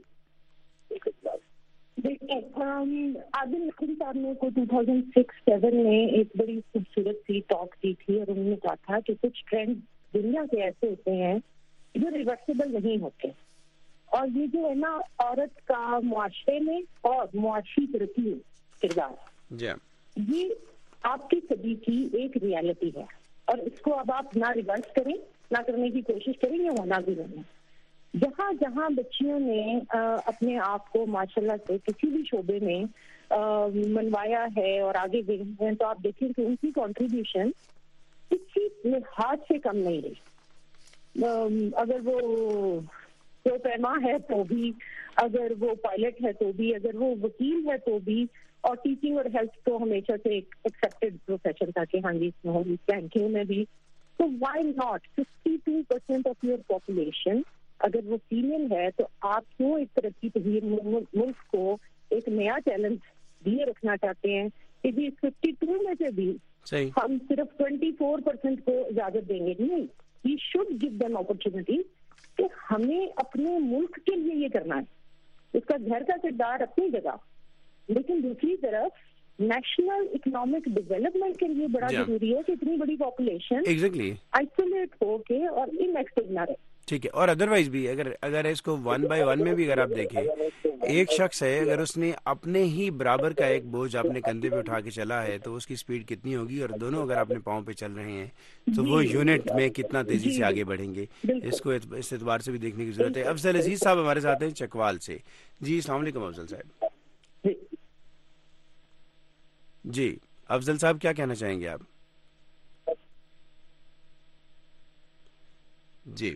عادل نقوی صاحب نے کو 2006-07 میں ایک بڑی خوبصورت سی ٹاک دی تھی، اور انہوں نے کہا تھا کہ کچھ ٹرینڈ دنیا کے ایسے ہوتے ہیں جو ریورسیبل نہیں ہوتے، اور یہ جو ہے نا عورت کا معاشرے میں اور معاشی ترقی میں کردار، یہ آپ کی صدی کی ایک ریالٹی ہے، اور اس کو اب آپ نہ ریورس کریں نہ کرنے کی کوشش کریں، یہ ہونا بھی نہیں ہے۔ جہاں جہاں بچیوں نے اپنے آپ کو ماشاءاللہ سے کسی بھی شعبے میں منوایا ہے اور آگے گئے ہیں، تو آپ دیکھیں کہ ان کی کنٹریبیوشن کسی لحاظ سے کم نہیں رہی۔ اگر وہ پیما ہے تو بھی، اگر وہ پائلٹ ہے تو بھی، اگر وہ وکیل ہے تو بھی، اور ٹیچنگ اور ہیلتھ تو ہمیشہ سے ایک ایکسیپٹیڈ پروفیشن تھا کہ ہاں جی بینکنگ میں بھی. تو why not 52% of your population اگر وہ فیمیل ہے تو آپ کیوں ایک ترقی پذیر ملک کو ایک نیا چیلنج دیے رکھنا چاہتے ہیں کہ جی 52 میں سے بھی ہم صرف 24% کو اجازت دیں گے؟ نہیں، we should give them opportunity کہ ہمیں اپنے ملک کے لیے یہ کرنا ہے. اس کا گھر کا کردار اپنی جگہ، لیکن دوسری طرف نیشنل اکنامک ڈیولپمنٹ کے لیے بڑا ضروری ہے کہ اتنی بڑی پاپولیشن آئسولیٹ ہو کے اور ان ایکٹیو نہ رہے. ٹھیک ہے. اور ادروائز بھی اگر اس کو 1 by 1 میں بھی اگر آپ دیکھیں، ایک شخص ہے اگر اس نے اپنے ہی برابر کا ایک بوجھ اپنے کندھے پہ اٹھا کے چلا ہے تو اس کی سپیڈ کتنی ہوگی، اور دونوں اگر اپنے پاؤں پہ چل رہے ہیں تو وہ یونٹ میں کتنا تیزی سے آگے بڑھیں گے. اس کو اس اعتبار سے بھی دیکھنے کی ضرورت ہے. افضل عزیز صاحب ہمارے ساتھ ہیں چکوال سے. جی السلام علیکم افضل صاحب. جی افضل صاحب کیا کہنا چاہیں گے آپ؟ جی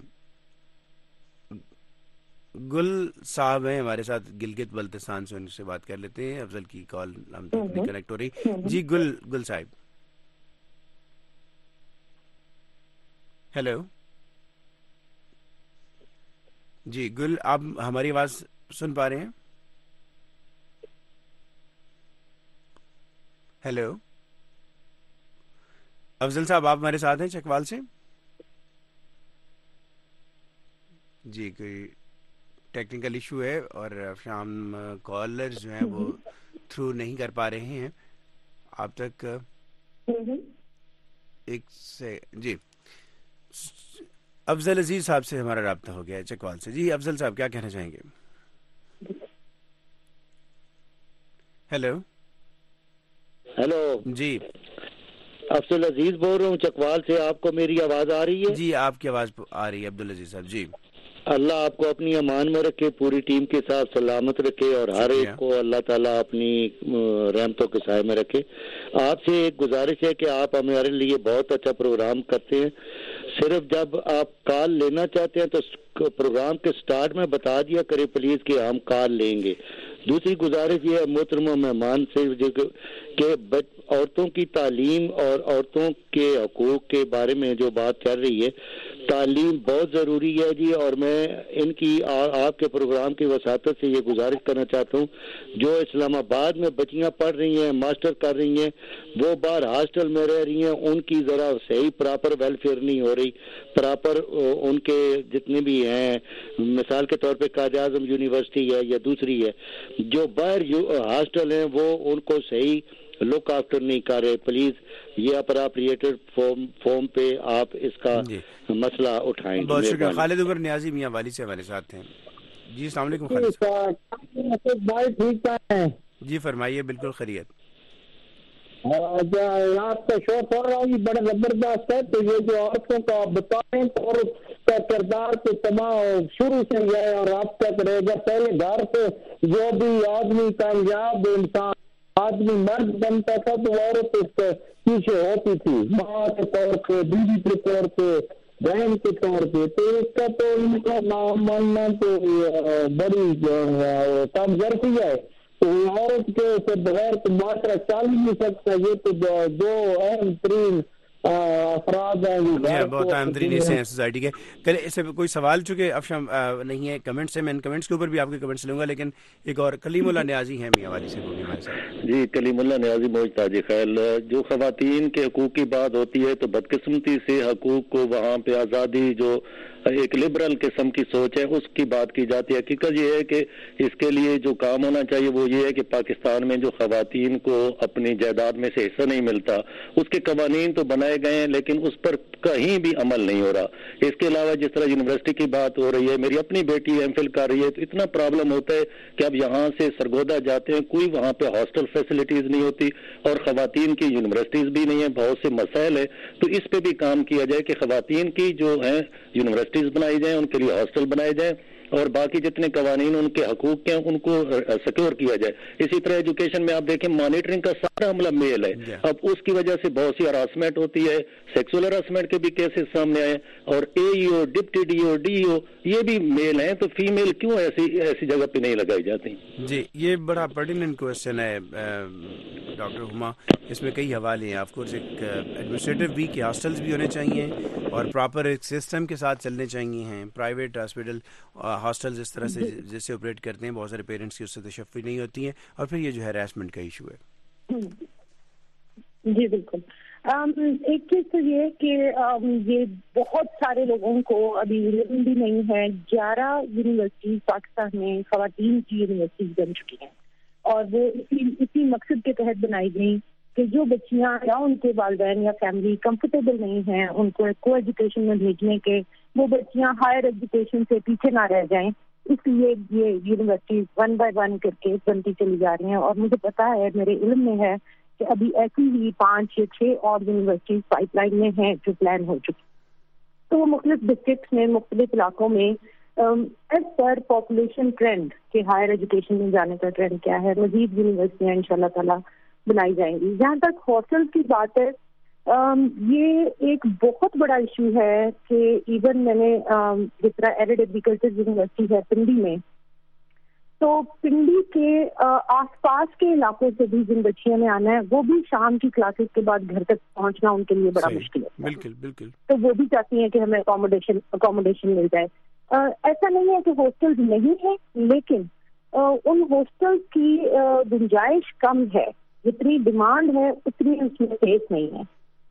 گل صاحب ہیں ہمارے ساتھ گلگت بلتستان سے، ان سے بات کر لیتے ہیں. افضل کی کال ہم تک نہیں کنیکٹ ہو رہی. جی گل صاحب. ہیلو جی گل، آپ ہماری آواز سن پا رہے ہیں؟ ہیلو افضل صاحب، آپ ہمارے ساتھ ہیں چکوال سے؟ جی کوئی ٹیکنیکل ایشو ہے اور شام کالر جو ہیں وہ تھرو نہیں کر پا رہے ہیں آپ تک. ایک سے جی افضل عزیز صاحب سے ہمارا رابطہ ہو گیا ہے چکوال سے. جی افضل صاحب کیا کہنا چاہیں گے؟ ہیلو جی افضل عزیز بول رہا ہوں چکوال سے. آپ کو میری آواز آ رہی ہے؟ جی آپ کی آواز آ رہی ہے عبدالعزیز صاحب. جی اللہ آپ کو اپنی امان میں رکھے، پوری ٹیم کے ساتھ سلامت رکھے، اور ہر ایک کو اللہ تعالیٰ اپنی رحمتوں کے سائے میں رکھے. آپ سے ایک گزارش ہے کہ آپ ہمارے لیے بہت اچھا پروگرام کرتے ہیں. صرف جب آپ کال لینا چاہتے ہیں تو پروگرام کے سٹارٹ میں بتا دیا کرے پلیز کہ ہم کال لیں گے. دوسری گزارش یہ ہے محترمہ مہمان سے کہ عورتوں کی تعلیم اور عورتوں کے حقوق کے بارے میں جو بات چل رہی ہے، تعلیم بہت ضروری ہے جی. اور میں ان کی آپ کے پروگرام کی وساطت سے یہ گزارش کرنا چاہتا ہوں، جو اسلام آباد میں بچیاں پڑھ رہی ہیں، ماسٹر کر رہی ہیں، وہ باہر ہاسٹل میں رہ رہی ہیں، ان کی ذرا صحیح پراپر ویلفیئر نہیں ہو رہی. پراپر ان کے جتنے بھی ہیں، مثال کے طور پہ قائد اعظم یونیورسٹی ہے یا دوسری ہے، جو باہر ہاسٹل ہیں وہ ان کو صحیح لک آفٹر نہیں کر رہے. پلیز یہ اپراپریٹڈ فارم پہ آپ اس کا مسئلہ اٹھائیں. بہت شکریہ. خالد عمر نیازی میاں والی سے ہمارے ساتھ ہیں. جی السلام علیکم خالد صاحب. جی فرمائیے. بالکل خیریت. آپ کا شو پڑھ رہا ہوں بڑا زبردست ہے. تو یہ جو عورتوں کا بتائیں اور کا کردار تو تمام شروع سے ہے اور آپ تک رہے گا. پہلے گھر سے جو بھی آدمی کامیاب انسان آدمی مرد بنتا تھا تو عورت اس کے پیچھے ہوتی تھی، ماں کے طور پہ، بیوی کے طور پہ، بہن کے طور پہ. تو اس کا تو ان کا نام ماننا تو بڑی کم ظرفی ہے. تو عورت کے بغیر تو معاشرہ چل ہی نہیں سکتا. یہ تو دو اہم ترین افراد ہیں، بہت اہم ترین حصے ہیں سوسائٹی کے. اس سے کوئی سوال چونکہ افشام نہیں ہے کمنٹس سے، میں ان کمنٹس کے اوپر بھی آپ کے کمنٹس لوں گا، لیکن ایک اور کلیم اللہ نیازی ہیں میاں والی سے وہ بھی ہمارے ساتھ. جی کلیم اللہ نیازی موج تاج خیل. جو خواتین کے حقوق کی بات ہوتی ہے تو بدقسمتی سے حقوق کو وہاں پہ آزادی جو ایک لبرل قسم کی سوچ ہے اس کی بات کی جاتی ہے. حقیقت یہ ہے کہ اس کے لیے جو کام ہونا چاہیے وہ یہ ہے کہ پاکستان میں جو خواتین کو اپنی جائیداد میں سے حصہ نہیں ملتا، اس کے قوانین تو بنائے گئے ہیں لیکن اس پر کہیں بھی عمل نہیں ہو رہا. اس کے علاوہ جس طرح یونیورسٹی کی بات ہو رہی ہے، میری اپنی بیٹی ایم فل کر رہی ہے، تو اتنا پرابلم ہوتا ہے کہ اب یہاں سے سرگودا جاتے ہیں، کوئی وہاں پہ ہاسٹل فیسلٹیز نہیں ہوتی اور خواتین کی یونیورسٹیز بھی نہیں ہیں. بہت سے مسائل ہیں. تو اس پہ بھی کام کیا جائے کہ خواتین کی جو ہیں یونیورسٹیز بنائی جائیں، ان کے لیے ہاسٹل بنائے جائیں اور باقی جتنے قوانین ان کے حقوق کے ان کو سیکور کیا جائے. اسی طرح ایجوکیشن میں آپ دیکھیں مانیٹرنگ کا سارا عملہ میل ہے. اب اس کی وجہ سے بہت سی ہراسمنٹ ہوتی ہے, سیکسول ہراسمنٹ کے بھی کیسز سامنے آئے, اور A E O, deputy D O, D O یہ بھی میل ہیں, تو فیمیل کیوں ایسی جگہ پہ نہیں لگائی جاتی؟ جی یہ بڑا پرٹیننٹ کوشچن ہے ڈاکٹر ہما. اس میں کئی حوالے ہیں. آف کورس ایک ایڈمنسٹریٹو بھی کہ ہاسٹلز بھی ہونے چاہیے اور پراپر ایک سسٹم کے ساتھ چلنے چاہیے ہیں. پرائیویٹ ہاسپٹل ہاسٹلز اس طرح سے جیسے آپریٹ کرتے ہیں, بہت سارے پیرنٹس کی اس سے تشفی نہیں ہوتی ہے, اور پھر یہ جو ہراسمنٹ کا ایشو ہے. جی بالکل. ایک چیز تو یہ کہ یہ بہت سارے لوگوں کو ابھی علم بھی نہیں ہے. 11 یونیورسٹیز پاکستان میں خواتین کی یونیورسٹیز بن چکی ہیں, اور وہ اسی مقصد کے تحت بنائی گئی کہ جو بچیاں یا ان کے والدین یا فیملی کمفرٹیبل نہیں ہیں ان کو کو ایجوکیشن میں بھیجنے کے, وہ بچیاں ہائر ایجوکیشن سے پیچھے نہ رہ جائیں. اس لیے یہ یونیورسٹیز 1 by 1 کر کے بنتی چلی جا رہی ہیں. اور مجھے پتا ہے, میرے علم میں ہے کہ ابھی ایسی ہی 5 یا 6 اور یونیورسٹیز پائپ لائن میں ہیں جو پلان ہو چکی. تو وہ مختلف ڈسٹرکٹس میں, مختلف علاقوں میں ایز پر پاپولیشن ٹرینڈ کہ ہائر ایجوکیشن میں جانے کا ٹرینڈ کیا ہے, مزید یونیورسٹیاں انشاءاللہ تعالیٰ بنائی جائیں گی. جہاں تک ہاسٹل کی بات ہے, یہ ایک بہت بڑا ایشو ہے کہ ایون میں نے جس طرح ایرڈ ایگریکلچر یونیورسٹی ہے پنڈی میں, تو پنڈی کے آس پاس کے علاقوں سے بھی جن بچیوں نے آنا ہے وہ بھی شام کی کلاسز کے بعد گھر تک پہنچنا ان کے لیے بڑا مشکل ہے. بالکل بالکل. تو وہ بھی چاہتی ہیں کہ ہمیں اکوموڈیشن مل جائے. ایسا نہیں ہے کہ ہاسٹل نہیں ہے, لیکن ان ہاسٹل کی گنجائش کم ہے. جتنی ڈیمانڈ ہے اتنی اس میں سپیس نہیں ہے.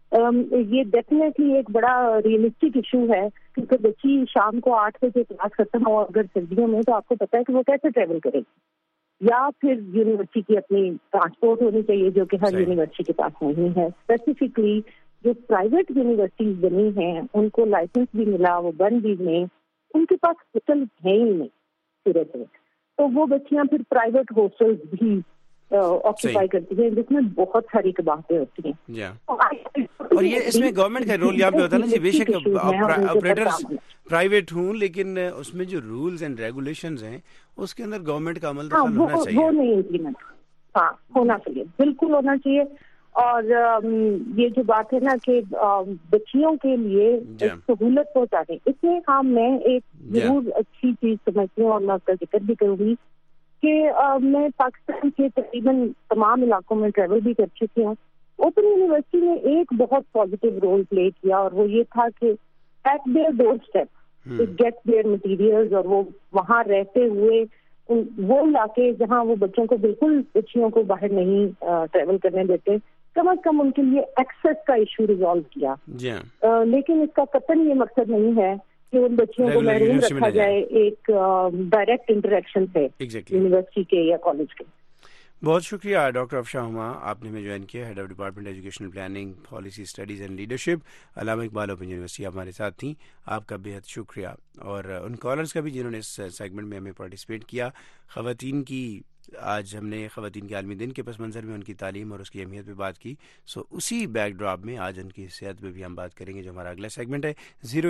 یہ ڈیفینیٹلی ایک بڑا ریئلسٹک ایشو ہے, کیونکہ بچی شام کو 8 بجے کلاس ختم ہو اگر سردیوں میں, تو آپ کو پتا ہے کہ وہ کیسے ٹریول کرے گی. یا پھر یونیورسٹی کی اپنی ٹرانسپورٹ ہونی چاہیے جو کہ ہر یونیورسٹی کے پاس نہیں ہے. اسپیسیفکلی جو پرائیویٹ یونیورسٹیز بنی ہیں ان کو لائسنس بھی ملا, وہ بن بھی نہیں, ان کے پاس ہاسٹل ہے ہی نہیں صورت میں. تو وہ بچیاں پھر پرائیویٹ ہاسٹل بھی آکوپائی کرتی ہیں جس میں بہت ساری باتیں ہوتی ہیں. اور یہ اس میں گورنمنٹ کا رول یہاں پہ ہوتا ہے نا جی. بے شک آپریٹرز پرائیویٹ ہوں, لیکن اس میں جو رولز اینڈ ریگولیشنز ہیں اس کے اندر گورنمنٹ کا عمل دخل ہونا چاہیے. وہ نہیں امپلیمنٹ, ہاں ہونا چاہیے, بالکل ہونا چاہیے. اور یہ جو بات ہے نا کہ بچیوں کے لیے سہولت پہنچانے, اس میں ہاں میں ایک ضرور اچھی چیز سمجھتی ہوں اور میں اس کا ذکر بھی کروں گی کہ میں پاکستان کے تقریباً تمام علاقوں میں ٹریول بھی کر چکی ہوں. اوپن یونیورسٹی نے ایک بہت پازیٹیو رول پلے کیا, اور وہ یہ تھا کہ at their doorstep get their materials, اور وہ وہاں رہتے ہوئے وہ علاقے جہاں وہ بچوں کو بالکل بچیوں کو باہر نہیں ٹریول کرنے دیتے, کم از کم ان کے لیے ایکسیس کا ایشو ریزالو کیا. لیکن اس کا قطعاً یہ مقصد نہیں ہے کہ ان بچیوں کو محروم رکھا جائے ایک ڈائریکٹ انٹریکشن سے یونیورسٹی کے یا کالج کے. بہت شکریہ ڈاکٹر افشاں ہما, آپ نے ہمیں جوائن کیا, head of department educational planning policy studies and leadership, Allama Iqbal open university آپ ہمارے ساتھ تھیں. آپ کا بے حد شکریہ, اور ان کالرز کا بھی جنہوں نے اس سیگمنٹ میں ہمیں پارٹیسپیٹ کیا. خواتین کی آج ہم نے خواتین کے عالمی دن کے پس منظر میں ان کی تعلیم اور اس کی اہمیت پہ بات کی. اسی بیک ڈراپ میں آج ان کی صحت پہ بھی ہم بات کریں گے, جو ہمارا اگلا سیگمنٹ ہے.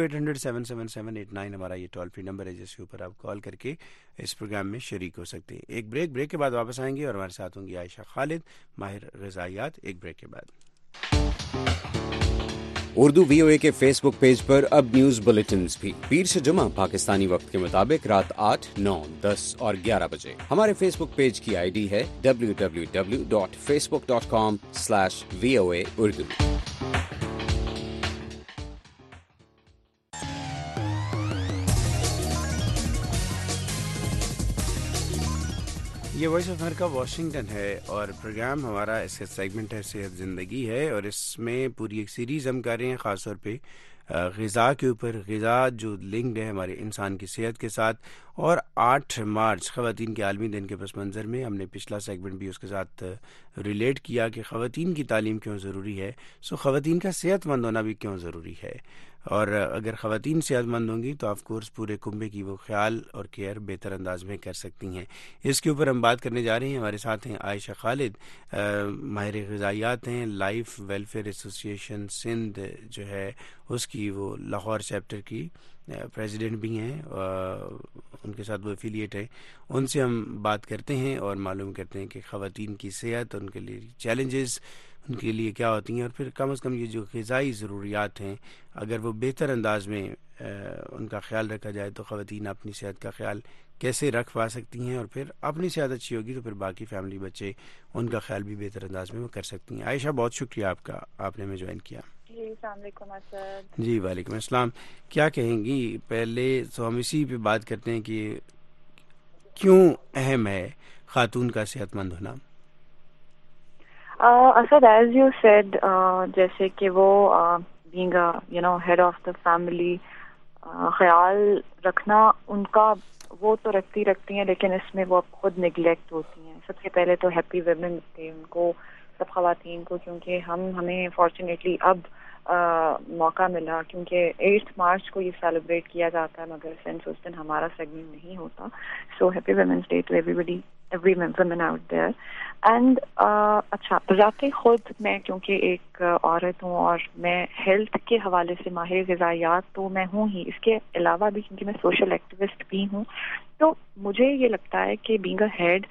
080077789 ہمارا یہ ٹول فری نمبر ہے جس کے اوپر آپ کال کر کے اس پروگرام میں شریک ہو سکتے ہیں. ایک بریک کے بعد واپس آئیں گے, اور ہمارے ساتھ ہوں گی عائشہ خالد, ماہر غذائیات. ایک بریک کے بعد اردو وی او اے کے فیس بک پیج پر اب نیوز بلیٹنز بھی پیر سے جمعہ پاکستانی وقت کے مطابق رات 8, 9, 10 اور 11 بجے. ہمارے فیس بک پیج کی آئی ڈی ہے www.facebook.com/VOA Urdu. یہ وائس آف امریکہ واشنگٹن ہے, اور پروگرام ہمارا اس کا سیگمنٹ ہے صحت زندگی ہے, اور اس میں پوری ایک سیریز ہم کر رہے ہیں خاص طور پہ غذا کے اوپر. غذا جو لنکڈ ہے ہمارے انسان کی صحت کے ساتھ, اور 8 مارچ خواتین کے عالمی دن کے پس منظر میں ہم نے پچھلا سیگمنٹ بھی اس کے ساتھ ریلیٹ کیا کہ خواتین کی تعلیم کیوں ضروری ہے. خواتین کا صحت مند ہونا بھی کیوں ضروری ہے, اور اگر خواتین صحت مند ہوں گی تو آف کورس پورے کنبے کی وہ خیال اور کیئر بہتر انداز میں کر سکتی ہیں. اس کے اوپر ہم بات کرنے جا رہے ہیں. ہمارے ساتھ ہیں عائشہ خالد, ماہر غذائیات ہیں, لائف ویلفیئر ایسوسی ایشن سندھ جو ہے اس کی وہ لاہور چیپٹر کی پریزیڈنٹ بھی ہیں، ان کے ساتھ وہ ایفیلیٹ ہیں. ان سے ہم بات کرتے ہیں اور معلوم کرتے ہیں کہ خواتین کی صحت، ان کے لیے چیلنجز ان کے لیے کیا ہوتی ہیں، اور پھر کم از کم یہ جو غذائی ضروریات ہیں اگر وہ بہتر انداز میں ان کا خیال رکھا جائے تو خواتین اپنی صحت کا خیال کیسے رکھ پا سکتی ہیں، اور پھر اپنی صحت اچھی ہوگی تو پھر باقی فیملی بچے ان کا خیال بھی بہتر انداز میں وہ کر سکتی ہیں. عائشہ بہت شکریہ آپ کا، آپ نے ہمیں جوائن کیا. جی السلام علیکم اسد. جی وعلیکم السلام. کیا کہیں گی؟ پہلے تو ہم اسی پہ بات کرتے ہیں کہ کیوں اہم ہے خاتون کا صحت مند ہونا. اسد ایز یو سیڈ، جیسے کہ وہ being head of the family, خیال رکھنا ان کا وہ تو رکھتی ہیں، لیکن اس میں وہ خود نگلیکٹ ہوتی ہیں. سب سے پہلے تو ہیپی ویمنس ڈے ان کو، سب خواتین کو، کیونکہ ہمیں فارچونیٹلی اب موقع ملا، کیونکہ 8 مارچ کو یہ سیلیبریٹ کیا جاتا ہے مگر سنس اس دن ہمارا سیگمنٹ نہیں ہوتا. So happy women's day to every woman out there. And اچھا، ذاتی خود میں کیونکہ ایک عورت ہوں اور میں ہیلتھ کے حوالے سے ماہر غذائیات تو میں ہوں ہی، اس کے علاوہ بھی کیونکہ میں سوشل ایکٹیوسٹ بھی ہوں، تو مجھے یہ لگتا ہے کہ بینگ اے ہیڈ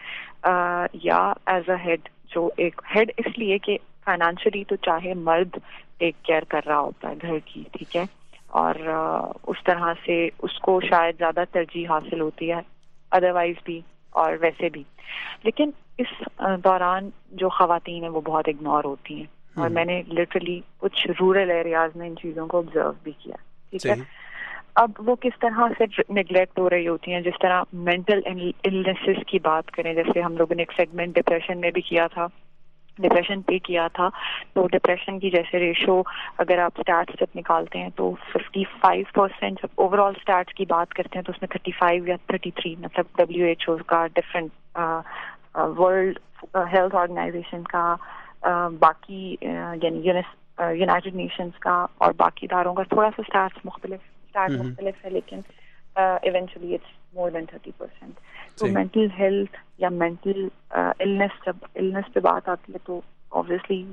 یا ایز اے ہیڈ، جو ایک ہیڈ اس لیے کہ فائنانشلی تو چاہے مرد ٹیک کیئر کر رہا ہوتا ہے گھر کی، ٹھیک ہے، اور اس طرح سے اس کو شاید زیادہ ترجیح حاصل ہوتی ہے ادروائز بھی اور ویسے بھی، لیکن اس دوران جو خواتین ہیں وہ بہت اگنور ہوتی ہیں، اور میں نے لٹرلی کچھ رورل ایریاز میں ان چیزوں کو آبزرو بھی کیا، ٹھیک ہے. اب وہ کس طرح سے نیگلیکٹ ہو رہی ہوتی ہیں، جس طرح مینٹل النیسز کی بات کریں، جیسے ہم لوگوں نے ایک سیگمنٹ ڈپریشن میں بھی کیا تھا، ڈپریشن پہ کیا تھا، تو ڈپریشن کی جیسے ریشو اگر آپ اسٹیٹس جب نکالتے ہیں تو 55%، جب اوور آل اسٹیٹس کی بات کرتے ہیں تو اس میں 35 یا 33، مطلب WHO کا، ڈفرینٹ ورلڈ ہیلتھ آرگنائزیشن کا، باقی یعنی یونائٹڈ نیشنز کا اور باقی اداروں کا تھوڑا سا اسٹیٹس مختلف ہے، لیکن ایونچولی اٹس مور دین 30%. تو مینٹل ہیلتھ یا مینٹل النس، جب النس پہ بات آتی ہے تو آبویسلی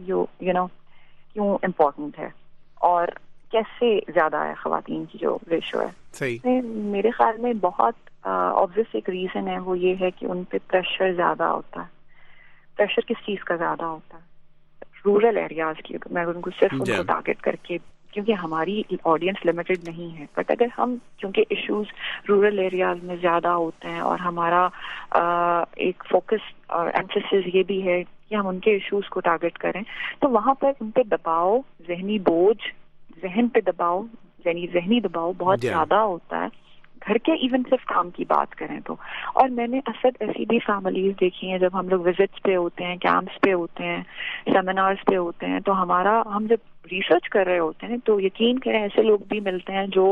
کیوں امپورٹنٹ ہے اور کیسے زیادہ ہے خواتین کی جو ریشو ہے. میرے خیال میں بہت آبویس ایک ریزن ہے، وہ یہ ہے کہ ان پہ پریشر زیادہ ہوتا ہے. پریشر کس چیز کا زیادہ ہوتا ہے؟ رورل ایریاز کی. میں ان کو صرف ان کو ٹارگیٹ کر کے، کیونکہ ہماری آڈینس لمیٹڈ نہیں ہے، بٹ اگر ہم چونکہ ایشوز رورل ایریاز میں زیادہ ہوتے ہیں اور ہمارا ایک فوکس اور ایمفیسس یہ بھی ہے کہ ہم ان کے ایشوز کو ٹارگیٹ کریں، تو وہاں پر ان پہ دباؤ، ذہنی بوجھ، ذہن پہ دباؤ، یعنی ذہنی دباؤ بہت زیادہ ہوتا ہے. گھر کے ایون صرف کام کی بات کریں تو، اور میں نے اکثر ایسی بھی فیملیز دیکھی ہیں جب ہم لوگ وزٹس پہ ہوتے ہیں، کیمپس پہ ہوتے ہیں، سیمینارز پہ ہوتے ہیں، تو ہم جب ریسرچ کر رہے ہوتے ہیں تو یقین کریں ایسے لوگ بھی ملتے ہیں جو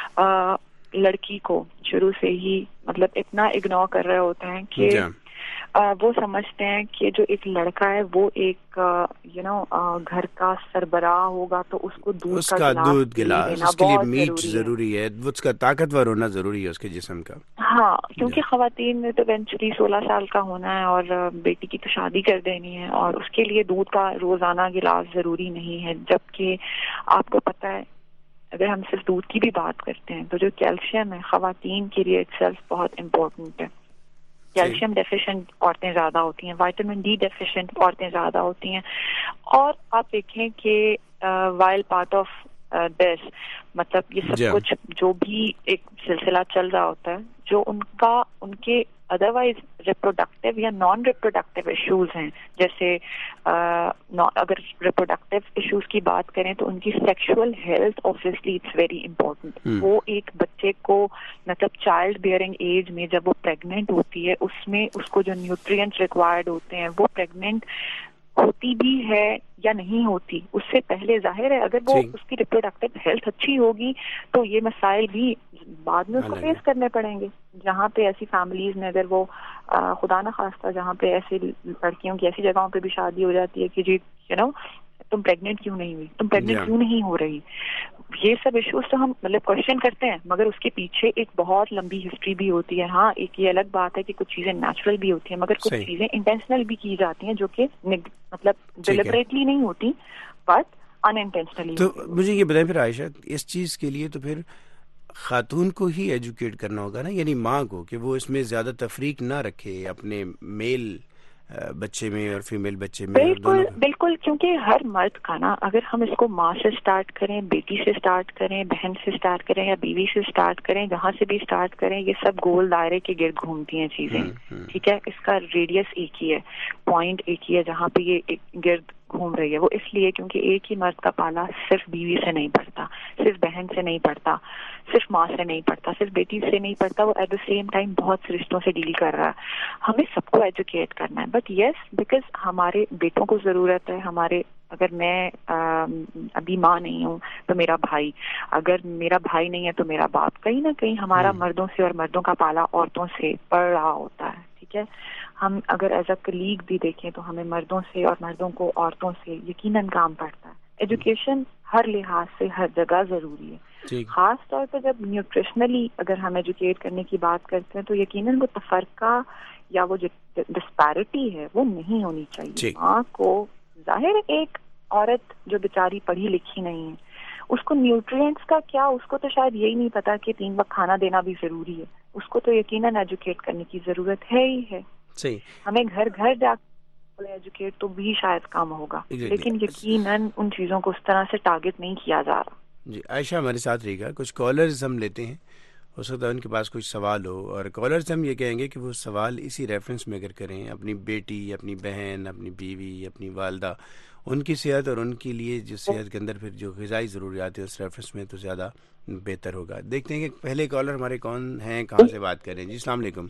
لڑکی کو شروع سے ہی مطلب اتنا اگنور کر رہے ہوتے ہیں کہ وہ سمجھتے ہیں کہ جو ایک لڑکا ہے وہ ایک گھر کا سربراہ ہوگا تو اس کو دودھ کا گلاس، اس کے لیے میٹ ضروری ہے، اس کا طاقتور ہونا ضروری ہے اس کے جسم کا. ہاں، کیونکہ خواتین نے تو ایونچولی 16 سال کا ہونا ہے اور بیٹی کی تو شادی کر دینی ہے، اور اس کے لیے دودھ کا روزانہ گلاس ضروری نہیں ہے. جبکہ آپ کو پتہ ہے اگر ہم صرف دودھ کی بھی بات کرتے ہیں تو جو کیلشیم ہے خواتین کے لیے اٹ سیلف بہت امپورٹنٹ ہے. کیلشیم ڈیفیشینٹ عورتیں زیادہ ہوتی ہیں، وائٹامن ڈی ڈیفیشینٹ عورتیں زیادہ ہوتی ہیں. اور آپ دیکھیں کہ وائل پارٹ آف دس، مطلب یہ سب کچھ جو بھی ایک سلسلہ چل رہا ہوتا ہے، جو ان کے ادروائز ریپروڈکٹیو یا نان ریپروڈکٹیو ایشوز ہیں، جیسے اگر ریپروڈکٹیو ایشوز کی بات کریں تو ان کی sexual health obviously it's very important. وہ ایک بچے کو مطلب چائلڈ بیئرنگ ایج میں جب وہ پریگننٹ ہوتی ہے، اس میں اس کو جو نیوٹرینٹس ریکوائرڈ ہوتے ہیں، وہ پریگننٹ ہوتی بھی ہے یا نہیں ہوتی اس سے پہلے ظاہر ہے اگر وہ اس کی ریپروڈکٹیو ہیلتھ اچھی ہوگی تو یہ مسائل بھی بعد میں اس کو فیس کرنے پڑیں گے. جہاں پہ ایسی فیملیز میں اگر وہ خدا نخواستہ جہاں پہ ایسی لڑکیوں کی ایسی جگہوں پہ بھی شادی ہو جاتی ہے کہ جی تم پریگننٹ کیوں نہیں ہوئی، تم پریگننٹ کیوں نہیں ہو رہی، یہ سب ایشوز تو ہم مطلب کوشچن کرتے ہیں، مگر اس کے پیچھے ایک بہت لمبی ہسٹری بھی ہوتی ہے. ہاں، ایک یہ الگ بات ہے کہ کچھ چیزیں نیچرل بھی ہوتی ہیں، مگر کچھ چیزیں انٹینشنل بھی کی جاتی ہیں جو کہ مطلب ڈیلیبریٹلی نہیں ہوتی بٹ ان انٹینشنلی. تو مجھے یہ بتائیں پھر عائشہ، اس چیز کے لیے تو پھر خاتون کو ہی ایجوکیٹ کرنا ہوگا نا، یعنی ماں کو، کہ وہ اس میں زیادہ تفریق نہ رکھے اپنے میل بچے میں اور فیمیل بچے میں. بالکل بالکل، کیونکہ ہر مرد کا نا، اگر ہم اس کو ماں سے سٹارٹ کریں، بیٹی سے سٹارٹ کریں، بہن سے سٹارٹ کریں یا بیوی سے سٹارٹ کریں، جہاں سے بھی سٹارٹ کریں، یہ سب گول دائرے کے گرد گھومتی ہیں چیزیں. ٹھیک ہے، اس کا ریڈیس ایک ہی ہے، پوائنٹ ایک ہی ہے جہاں پہ یہ گرد گھوم رہی ہے. وہ اس لیے کیونکہ ایک ہی مرد کا پالا صرف بیوی سے نہیں پڑتا، صرف بہن سے نہیں پڑتا، صرف ماں سے نہیں پڑتا، صرف بیٹی سے نہیں پڑتا. وہ ایٹ دا سیم ٹائم بہت سے رشتوں سے ڈیل کر رہا ہے. ہمیں سب کو ایجوکیٹ کرنا ہے، بٹ یس بیکاز ہمارے بیٹوں کو ضرورت ہے. ہمارے اگر میں ابھی ماں نہیں ہوں تو میرا بھائی، اگر میرا بھائی نہیں ہے تو میرا باپ. کہیں نہ کہیں ہمارا مردوں سے اور مردوں کا پالا عورتوں سے پڑ رہا ہوتا ہے. ٹھیک ہے، ہم اگر ایز اے کلیگ بھی دیکھیں تو ہمیں مردوں سے اور مردوں کو عورتوں سے یقیناً کام پڑتا ہے. ایجوکیشن ہر لحاظ سے ہر جگہ ضروری ہے. خاص طور پر جب نیوٹریشنلی اگر ہم ایجوکیٹ کرنے کی بات کرتے ہیں تو یقیناً وہ تفرقہ یا وہ جو ڈسپیرٹی ہے وہ نہیں ہونی چاہیے. ماں کو ظاہر ایک عورت جو بیچاری پڑھی لکھی نہیں ہے، اس کو نیوٹرینٹس کا کیا، اس کو تو شاید یہی نہیں پتا کہ 3 وقت کھانا دینا بھی ضروری ہے. اس کو تو یقیناً ایجوکیٹ کرنے کی ضرورت ہے ہی ہے. ہمیں گھر گھر جا ایجوکیٹ تو بھی شاید کام ہوگا، لیکن یقیناً ان چیزوں کو اس طرح سے ٹارگٹ نہیں کیا جا رہا. جی عائشہ ہمارے ساتھ رہے گا. کچھ کالرز ہم لیتے ہیں، ہو سکتا ہے ان کے پاس کچھ سوال ہو، اور کالرز ہم یہ کہیں گے کہ وہ سوال اسی ریفرنس میں اگر کریں اپنی بیٹی، اپنی بہن، اپنی بیوی، اپنی والدہ، ان کی صحت اور ان کے لیے جو صحت کے اندر پھر جو غذائی ضروریات ہیں اس ریفرنس میں تو زیادہ بہتر ہوگا. دیکھتے ہیں کہ پہلے کالر ہمارے کون ہیں، کہاں سے بات کر رہے ہیں. جی السلام علیکم.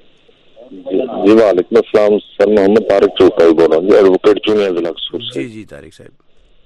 جی وعلیکم السلام سر، محمد طارق چوکائی بول رہا ہوں جی، ایڈوکیٹ چونیا ضلع قصور سے. جی طارق صاحب.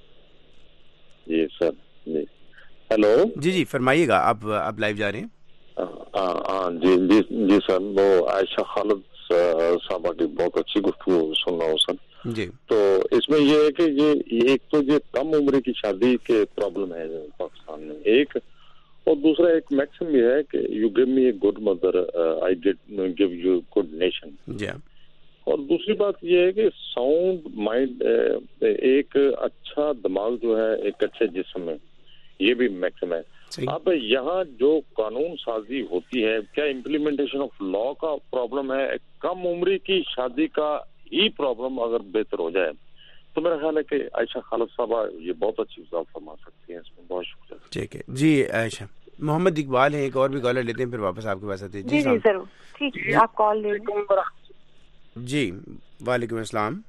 جی سر. جی ہیلو. جی فرمائیے گا، آپ لائیو جا رہے ہیں. ہاں جی سر، وہ عائشہ خالد صاحبہ کی بہت اچھی گفتگو سن رہا ہوں سر. جی تو اس میں یہ ہے کہ یہ ایک تو یہ کم عمری کی شادی کے پرابلم ہے پاکستان میں ایک، اور دوسرا ایک میکسم یہ ہے کہ you give me a good mother I give you good nation. اور دوسری بات یہ ہے کہ ساؤنڈ مائنڈ، ایک اچھا دماغ جو ہے ایک اچھے جسم میں، یہ بھی میکسم ہے. اب یہاں جو قانون سازی ہوتی ہے، کیا امپلیمنٹیشن آف لا کا پرابلم ہے، کم عمری کی شادی کا ہی پرابلم اگر بہتر ہو جائے تو میرا خیال ہے کہ عائشہ خالد صاحبہ یہ بہت اچھی وضاحت فرما سکتی ہیں اس میں. بہت شکریہ. ٹھیک ہے جی عائشہ. محمد اقبال ہیں، ایک اور بھی کالر لیتے ہیں پھر واپس آپ کے پاس آتے ہیں. جی ضرور. ٹھیک ہے آپ کال لے لیں. جی وعلیکم السلام.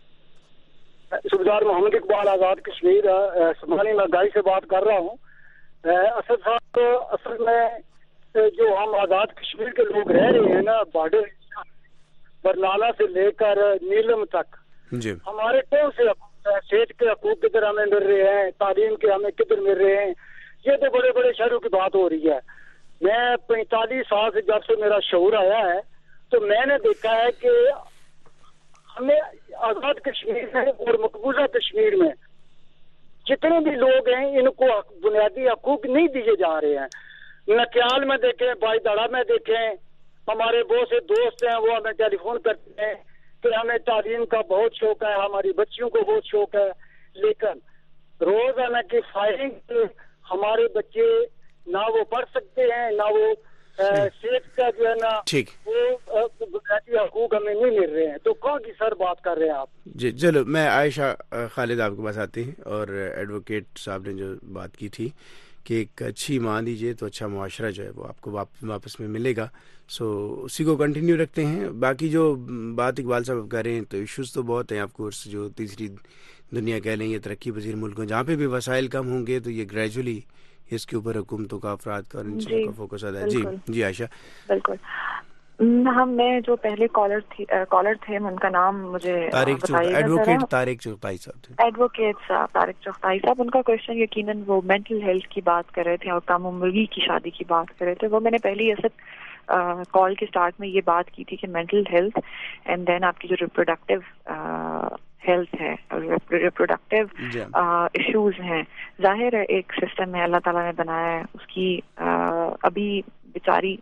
صوبیدار محمد اقبال آزاد کشمیر سمانی میں گائی سے بات کر رہا ہوں. اسد صاحب، اصل میں جو ہم آزاد کشمیر کے لوگ رہ رہے ہیں نا، بارڈر برنالہ سے لے کر نیلم تک، ہمارے کون سے صحت کے حقوق کدھر ہمیں مل رہے ہیں، تعلیم کے ہمیں کدھر مل رہے ہیں، یہ تو بڑے بڑے شہروں کی بات ہو رہی ہے. میں 45 سال سے جب سے میرا شعور آیا ہے تو میں نے دیکھا ہے کہ ہمیں آزاد کشمیر میں اور مقبوضہ کشمیر میں جتنے بھی لوگ ہیں ان کو بنیادی حقوق نہیں دیے جا رہے ہیں. نکیال میں دیکھیں، بائی دڑا میں دیکھیں، ہمارے بہت سے دوست ہیں وہ ہمیں ٹیلی فون کرتے ہیں کہ ہمیں تعلیم کا بہت شوق ہے، ہماری بچیوں کو بہت شوق ہے، لیکن روزانہ کی فائرنگ ہمارے بچے نہ وہ پڑھ سکتے ہیں، نہ وہ صحت کا جو ہے نا وہ بنیادی حقوق ہمیں نہیں مل رہے ہیں. تو کون کی سر بات کر رہے ہیں آپ؟ جی چلو میں عائشہ خالد آپ کے پاس آتے ہیں، اور ایڈوکیٹ صاحب نے جو بات کی تھی کہ ایک اچھی ماں دیجیے تو اچھا معاشرہ جو ہے وہ آپ کو واپس میں ملے گا. سو اسی کو کنٹینیو رکھتے ہیں. باقی جو بات اقبال صاحب کر رہے ہیں تو ایشوز تو بہت ہیں. آف کورس جو تیسری دنیا کہہ لیں یا ترقی پذیر ملکوں جہاں پہ بھی وسائل کم ہوں گے تو یہ گریجولی اس کے اوپر حکومتوں کا، افراد کا اور ان چیزوں کا فوکس آتا ہے. جی عائشہ. بالکل. میں جو پہلے کالر تھے ان کا نام مجھے ایڈوکیٹ طارق چغتائی صاحب تھے. ایڈوکیٹ صاحب طارق چغتائی صاحب، ان کا کوشچن یقیناً وہ مینٹل ہیلتھ کی بات کر رہے تھے اور کم عمری کی شادی کی بات کر رہے تھے. وہ میں نے پہلی کال کے سٹارٹ میں یہ بات کی تھی کہ مینٹل ہیلتھ اینڈ دین آپ کی جو ریپروڈکٹیو ہیلتھ ہے، ریپروڈکٹیو ایشوز ہیں. ظاہر ہے ایک سسٹم ہے اللہ تعالیٰ نے بنایا ہے، اس کی ابھی بیچاری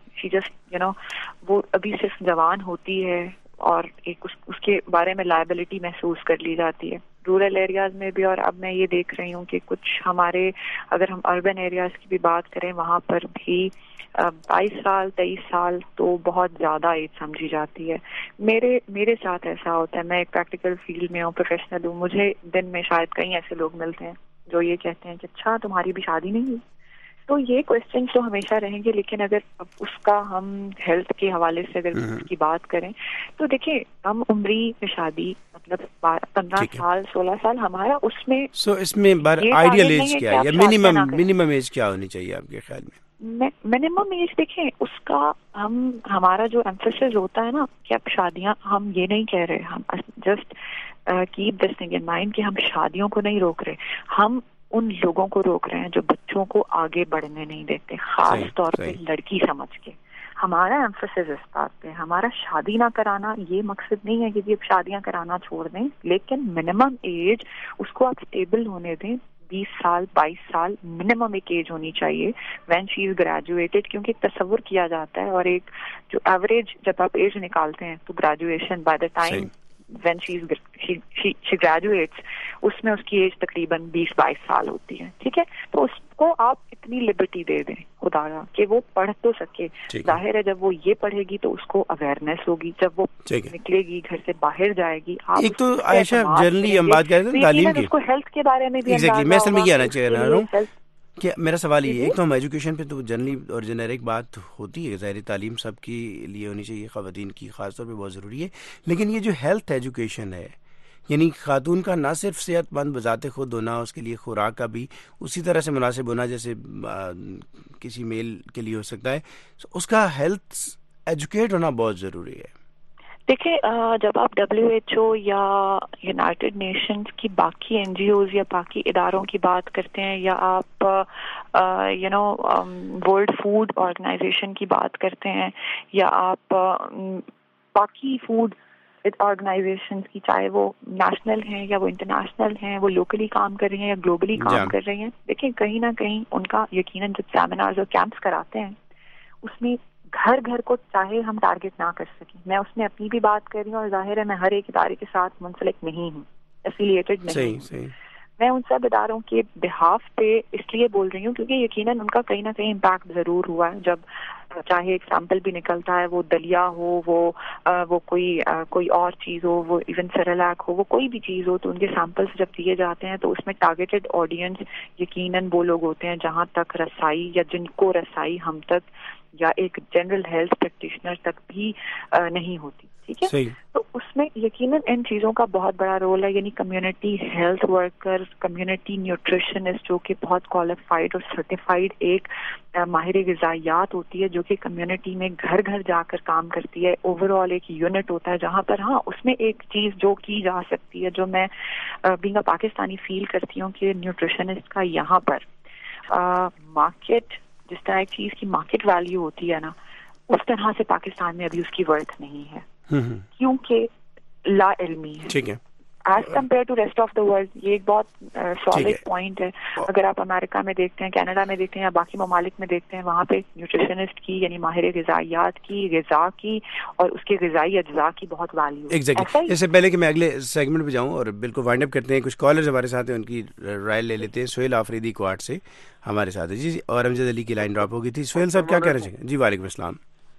وہ ابھی صرف جوان ہوتی ہے اور ایک اس کے بارے میں لائبلٹی محسوس کر لی جاتی ہے. رورل ایریاز میں بھی، اور اب میں یہ دیکھ رہی ہوں کہ کچھ ہمارے اگر ہم اربن ایریاز کی بھی بات کریں وہاں پر بھی 22 سال 23 سال تو بہت زیادہ ایج سمجھی جاتی ہے. میرے ساتھ ایسا ہوتا ہے، میں ایک پریکٹیکل فیلڈ میں ہوں، پروفیشنل ہوں، مجھے دن میں شاید کئی ایسے لوگ ملتے ہیں جو یہ کہتے ہیں کہ اچھا تمہاری بھی شادی نہیں ہوئی. تو یہ کوشچن تو ہمیشہ رہیں گے، لیکن اگر اس کا ہم ہیلتھ کے حوالے سے اگر اس کی بات کریں تو دیکھیں کم عمری میں شادی مطلب 15 سال 16 سال ہمارا اس میں اس میں آئیڈیل ایج کیا ہے یا منیمم ایج کیا ہونی چاہیے آپ کے خیال میں؟ منیمم ایج دیکھیں اس کا ہمارا جو ایمفیسس ہوتا ہے نا کہ اب شادیاں، ہم یہ نہیں کہہ رہے، ہم just keep this thing in mind کہ ہم شادیوں کو نہیں روک رہے، ہم ان لوگوں کو روک رہے ہیں جو بچوں کو آگے بڑھنے نہیں دیتے، خاص طور پہ لڑکی سمجھ کے. ہمارا ایمفیسس اس بات پہ، ہمارا شادی نہ کرانا یہ مقصد نہیں ہے کہ اب شادیاں کرانا چھوڑ دیں، لیکن منیمم ایج اس کو آپ اسٹیبل ہونے دیں. 20 سال 22 سال منیمم ایک ایج ہونی چاہیے وین شی از گریجویٹڈ، کیونکہ ایک تصور کیا جاتا ہے اور ایک جو ایوریج جب آپ ایج نکالتے ہیں تو graduation by the time when she graduates اس میں اس کی ایج تقریباً 20-22 سال ہوتی ہے. ٹھیک ہے، تو اس کو آپ اتنی لبرٹی دے دیں خدا را کہ وہ پڑھ تو سکے. ظاہر ہے جب وہ یہ پڑھے گی تو اس کو اویئرنیس ہوگی، جب وہ نکلے گی گھر سے باہر جائے گی. ایک تو عائشہ جنرلی ہم بات کریں تعلیم کی، اس کو ہیلتھ کے بارے میں بھی میں اصل میں یہ آنا چاہ رہا ہوں کہ میرا سوال یہ ہے ایک تو ہم ایجوکیشن پہ تو جنرلی اور جنیرک بات ہوتی ہے، ظاہری تعلیم سب کے لیے ہونی چاہیے، خواتین کی خاص طور پہ بہت ضروری ہے، لیکن یہ جو ہیلتھ ایجوکیشن ہے یعنی خاتون کا نہ صرف صحت مند بذات خود ہونا، اس کے لیے خوراک کا بھی اسی طرح سے مناسب ہونا جیسے کسی میل کے لیے ہو سکتا ہے، اس کا ہیلتھ ایجوکیٹ ہونا بہت ضروری ہے. دیکھیں جب آپ WHO یا یونائٹڈ نیشنز کی باقی NGOs یا باقی اداروں کی بات کرتے ہیں، یا آپ ورلڈ فوڈ آرگنائزیشن کی بات کرتے ہیں، یا آپ باقی فوڈ آرگنائزیشنز کی، چاہے وہ نیشنل ہیں یا وہ انٹرنیشنل ہیں، وہ لوکلی کام کر رہی ہیں یا گلوبلی کام کر رہی ہیں، دیکھیں کہیں نہ کہیں ان کا یقیناً جب سیمینارز اور کیمپس کراتے ہیں اس میں گھر گھر کو چاہے ہم ٹارگٹ نہ کر سکیں. میں اس میں اپنی بھی بات کر رہی ہوں اور ظاہر ہے میں ہر ایک ادارے کے ساتھ منسلک نہیں ہوں، ایفیلیٹڈ نہیں ہوں. میں ان سب اداروں کے بہاف پہ اس لیے بول رہی ہوں کیونکہ یقیناً ان کا کہیں نہ کہیں امپیکٹ ضرور ہوا ہے. جب چاہے ایک سیمپل بھی نکلتا ہے، وہ دلیا ہو، وہ کوئی اور چیز ہو، وہ ایون سیریلیک ہو، وہ کوئی بھی چیز ہو، تو ان کے سیمپلس جب دیے جاتے ہیں تو اس میں ٹارگیٹڈ آڈینس یقیناً وہ لوگ ہوتے ہیں جہاں تک رسائی یا جن کو رسائی ہم تک یا ایک جنرل ہیلتھ پریکٹیشنر تک بھی نہیں ہوتی. ٹھیک ہے، تو اس میں یقیناً ان چیزوں کا بہت بڑا رول ہے، یعنی community health worker, community nutritionist جو کہ بہت کوالیفائڈ اور سرٹیفائڈ ایک ماہر غذائیات ہوتی ہے جو کہ کمیونٹی میں گھر گھر جا کر کام کرتی ہے. اوور آل ایک یونٹ ہوتا ہے جہاں پر اس میں ایک چیز جو کی جا سکتی ہے، جو میں بینگ اے پاکستانی فیل کرتی ہوں کہ نیوٹریشنسٹ کا یہاں پر مارکیٹ، جس طرح ایک چیز کی مارکیٹ ویلیو ہوتی ہے نا، اس طرح سے پاکستان میں ابھی اس کی ورتھ نہیں ہے کیونکہ لا علمی ہے. ٹھیک ہے، as compared to rest of the world. یہ ایک بہت سالڈ پوائنٹ ہے. اگر آپ امریکہ میں دیکھتے ہیں، کینیڈا میں دیکھتے ہیں یا باقی ممالک میں دیکھتے ہیں، وہاں پہ نیوٹریشنسٹ کی یعنی ماہر غذائیات کی، غذا کی اور اس کے غذائی اجزاء کی بہت ویلیو. ایگزیکٹلی. اس سے پہلے کہ میں اگلے سیگمنٹ پہ جاؤں اور بالکل وائنڈ اپ کرتے ہیں، کچھ کالرز ہمارے ساتھ ہیں، ان کی رائے لے لیتے ہیں. سہیل آفریدی کوارٹ سے ہمارے ساتھ ہے. جی اور امجد علی کی لائن ڈراپ ہو گئی تھی. سہیل صاحب کیا کہنا چاہیں گے؟ جی وعلیکم السلام.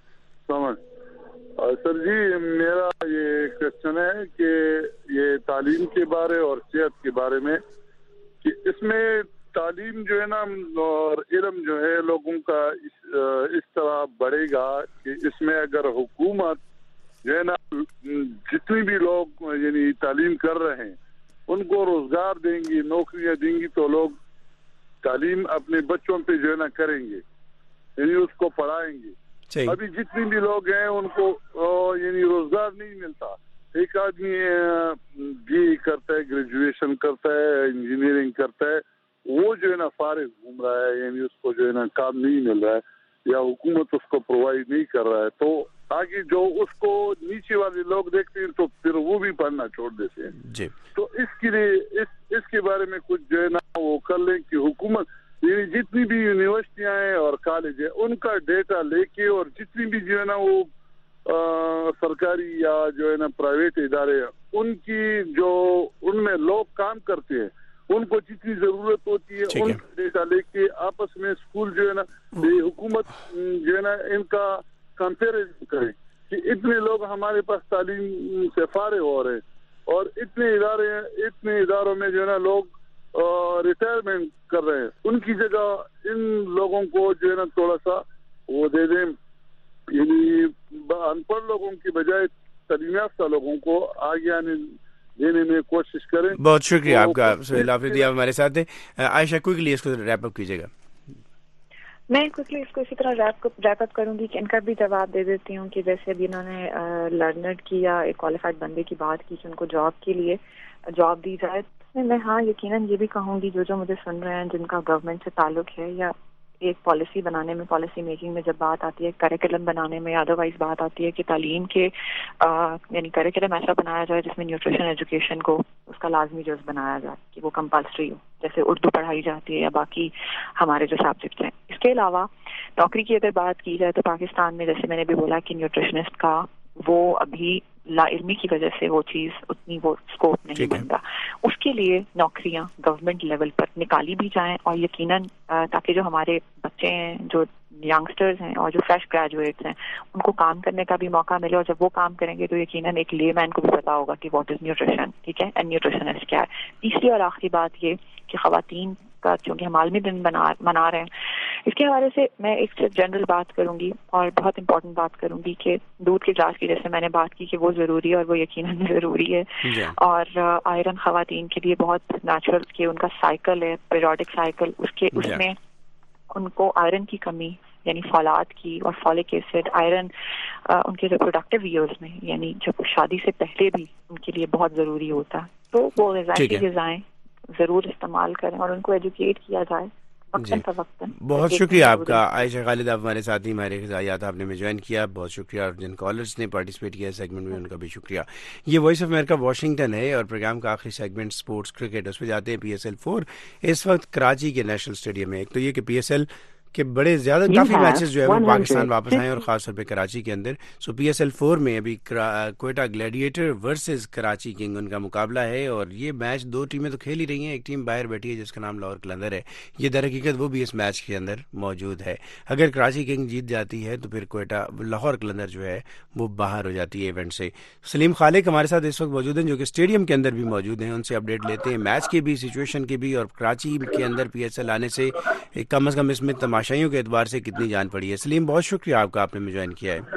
سر جی میرا یہ کوشچن ہے کہ یہ تعلیم کے بارے اور صحت کے بارے میں کہ اس میں تعلیم جو ہے نا اور علم جو ہے لوگوں کا اس طرح بڑھے گا کہ اس میں اگر حکومت جو ہے نا جتنی بھی لوگ یعنی تعلیم کر رہے ہیں ان کو روزگار دیں گی، نوکریاں دیں گی، تو لوگ تعلیم اپنے بچوں پہ جو ہے نا کریں گے، یعنی اس کو پڑھائیں گے. ابھی جتنے بھی لوگ ہیں ان کو یعنی روزگار نہیں ملتا. ایک آدمی BA کرتا ہے، گریجویشن کرتا ہے، انجینئرنگ کرتا ہے، وہ جو ہے نا فارغ گھوم رہا ہے، یعنی اس کو جو ہے نا کام نہیں مل رہا ہے یا حکومت اس کو پرووائڈ نہیں کر رہا ہے. تو آگے جو اس کو نیچے والے لوگ دیکھتے ہیں تو پھر وہ بھی پڑھنا چھوڑ دیتے ہیں. جی تو اس کے لیے اس کے بارے میں کچھ جو ہے نا وہ کر لیں کہ حکومت یعنی جتنی بھی یونیورسٹیاں ہیں اور کالج ہیں ان کا ڈیٹا لے کے اور جتنی بھی جو ہے نا وہ सरकारी या जो है ना प्राइवेट इदारे उन में लोग काम करते हैं, उनको जितनी जरूरत होती है उनका डेटा लेके आपस में स्कूल जो है ना हुकूमत जो है ना इनका कंपेरिजन करे कि इतने लोग हमारे पास तालीम से फारिग हो रहे हैं और इतने इदारों में जो है ना लोग रिटायरमेंट कर रहे हैं, उनकी जगह इन लोगों को जो है ना थोड़ा सा वो दे दें, यानी अनपढ़ लोगों की बजाय तालीम याफ्ता लोगों को आगे आने देने में कोशिश करें। बहुत शुक्रिया आपका सुहेल, आपने दिया हमारे साथ है। आयशा क्विकली इसको रैप अप कीजिएगा। मैं क्विकली इसको इसी तरह रैप अप करूंगी कि इनका भी जवाब दे देती हूँ कि जैसे अभी इन्होंने लर्नर की या एक क्वालिफाइड बंदे की बात की कि उनको जॉब के लिए जॉब दी जाए, तो मैं हाँ यकीनन ये भी कहूँगी जो मुझे सुन रहे हैं जिनका गवर्नमेंट से ताल्लुक है या एक पॉलिसी बनाने में, पॉलिसी मेकिंग में जब बात आती है, करिकुलम बनाने में, अदरवाइज बात आती है कि तालीम के यानी करिकुलम ऐसा बनाया जाए जिसमें न्यूट्रिशन एजुकेशन को उसका लाजमी जुज़ बनाया जाए कि वो कंपल्सरी हो, जैसे उर्दू पढ़ाई जाती है या बाकी हमारे जो सब्जेक्ट्स हैं। इसके अलावा नौकरी की अगर बात की जाए तो पाकिस्तान में जैसे मैंने भी बोला कि न्यूट्रिशनिस्ट का वो अभी लाइल्मी की वजह से वो चीज़ उतनी वो स्कोप नहीं बनता, उसके लिए नौकरियां गवर्नमेंट लेवल पर निकाली भी जाएं और यकीनन ताकि जो हमारे बच्चे हैं, जो यंगस्टर्स हैं और जो फ्रेश ग्रेजुएट्स हैं, उनको काम करने का भी मौका मिले और जब वो काम करेंगे तो यकीनन एक लेमैन को भी पता होगा कि व्हाट इज न्यूट्रिशन, ठीक है, एंड न्यूट्रिशनिस्ट क्या है। तीसरी और आखिरी बात ये कि खवातीन का चूँकि हम आलमी दिन मना रहे हैं, इसके हवाले से मैं एक जनरल बात करूंगी और बहुत इंपॉर्टेंट बात करूंगी कि दूध के ग्लास की जैसे मैंने बात की कि वो ज़रूरी है और वो यकीनन ज़रूरी है, और आयरन खवातीन के लिए बहुत नेचुरल कि उनका साइकिल है, पीरियोडिक साइकिल, उसमें उनको आयरन की कमी यानी फौलाद की और फॉलिक एसिड, आयरन उनके रिप्रोडक्टिव ईयर्स में यानी जब शादी से पहले भी उनके लिए बहुत ज़रूरी होता है, तो वो ग़िज़ाएं ज़रूर इस्तेमाल करें और उनको एजुकेट किया जाए वक्तन। बहुत शुक्रिया आपका आयशा खालिद, आप हमारे साथ ही हमारे ग़िज़ायात आपने में ज्वाइन किया, बहुत शुक्रिया। और जिन कॉलर्स ने पार्टिसिपेट किया सेगमेंट में उनका भी शुक्रिया। ये वॉइस ऑफ अमेरिका वाशिंगटन है और प्रोग्राम का आखिरी सेगमेंट स्पोर्ट्स क्रिकेट, उस पर जाते हैं PSL 4 इस वक्त कराची के नेशनल स्टेडियम में। एक तो ये कि PSL के बड़े ज़्यादा काफ़ी मैचेस जो है वो पाकिस्तान वापस आए और ख़ास तौर पे कराची के अंदर। सो PSL 4 में अभी Quetta gladiator versus Karachi king उनका मुकाबला है और ये मैच दो टीमें तो खेल ही रही हैं, एक टीम बाहर बैठी है जिसका नाम लाहौर कलंदर है, ये दर हकीकत वो भी इस मैच के अंदर मौजूद है। अगर कराची किंग जीत जाती है तो फिर क्वेटा लाहौर कलंदर जो है वो बाहर हो जाती है इवेंट से। सलीम खालिक हमारे साथ इस वक्त मौजूद हैं जो कि स्टेडियम के अंदर भी मौजूद हैं, उनसे अपडेट लेते हैं मैच की भी, सिचुएशन की भी और कराची के अंदर PSL आने से कम अज़ कम इसमें तमाशाइयों के एतबार से कितनी जान पड़ी है। सलीम बहुत शुक्रिया आपका, आपने में ज्वाइन किया है।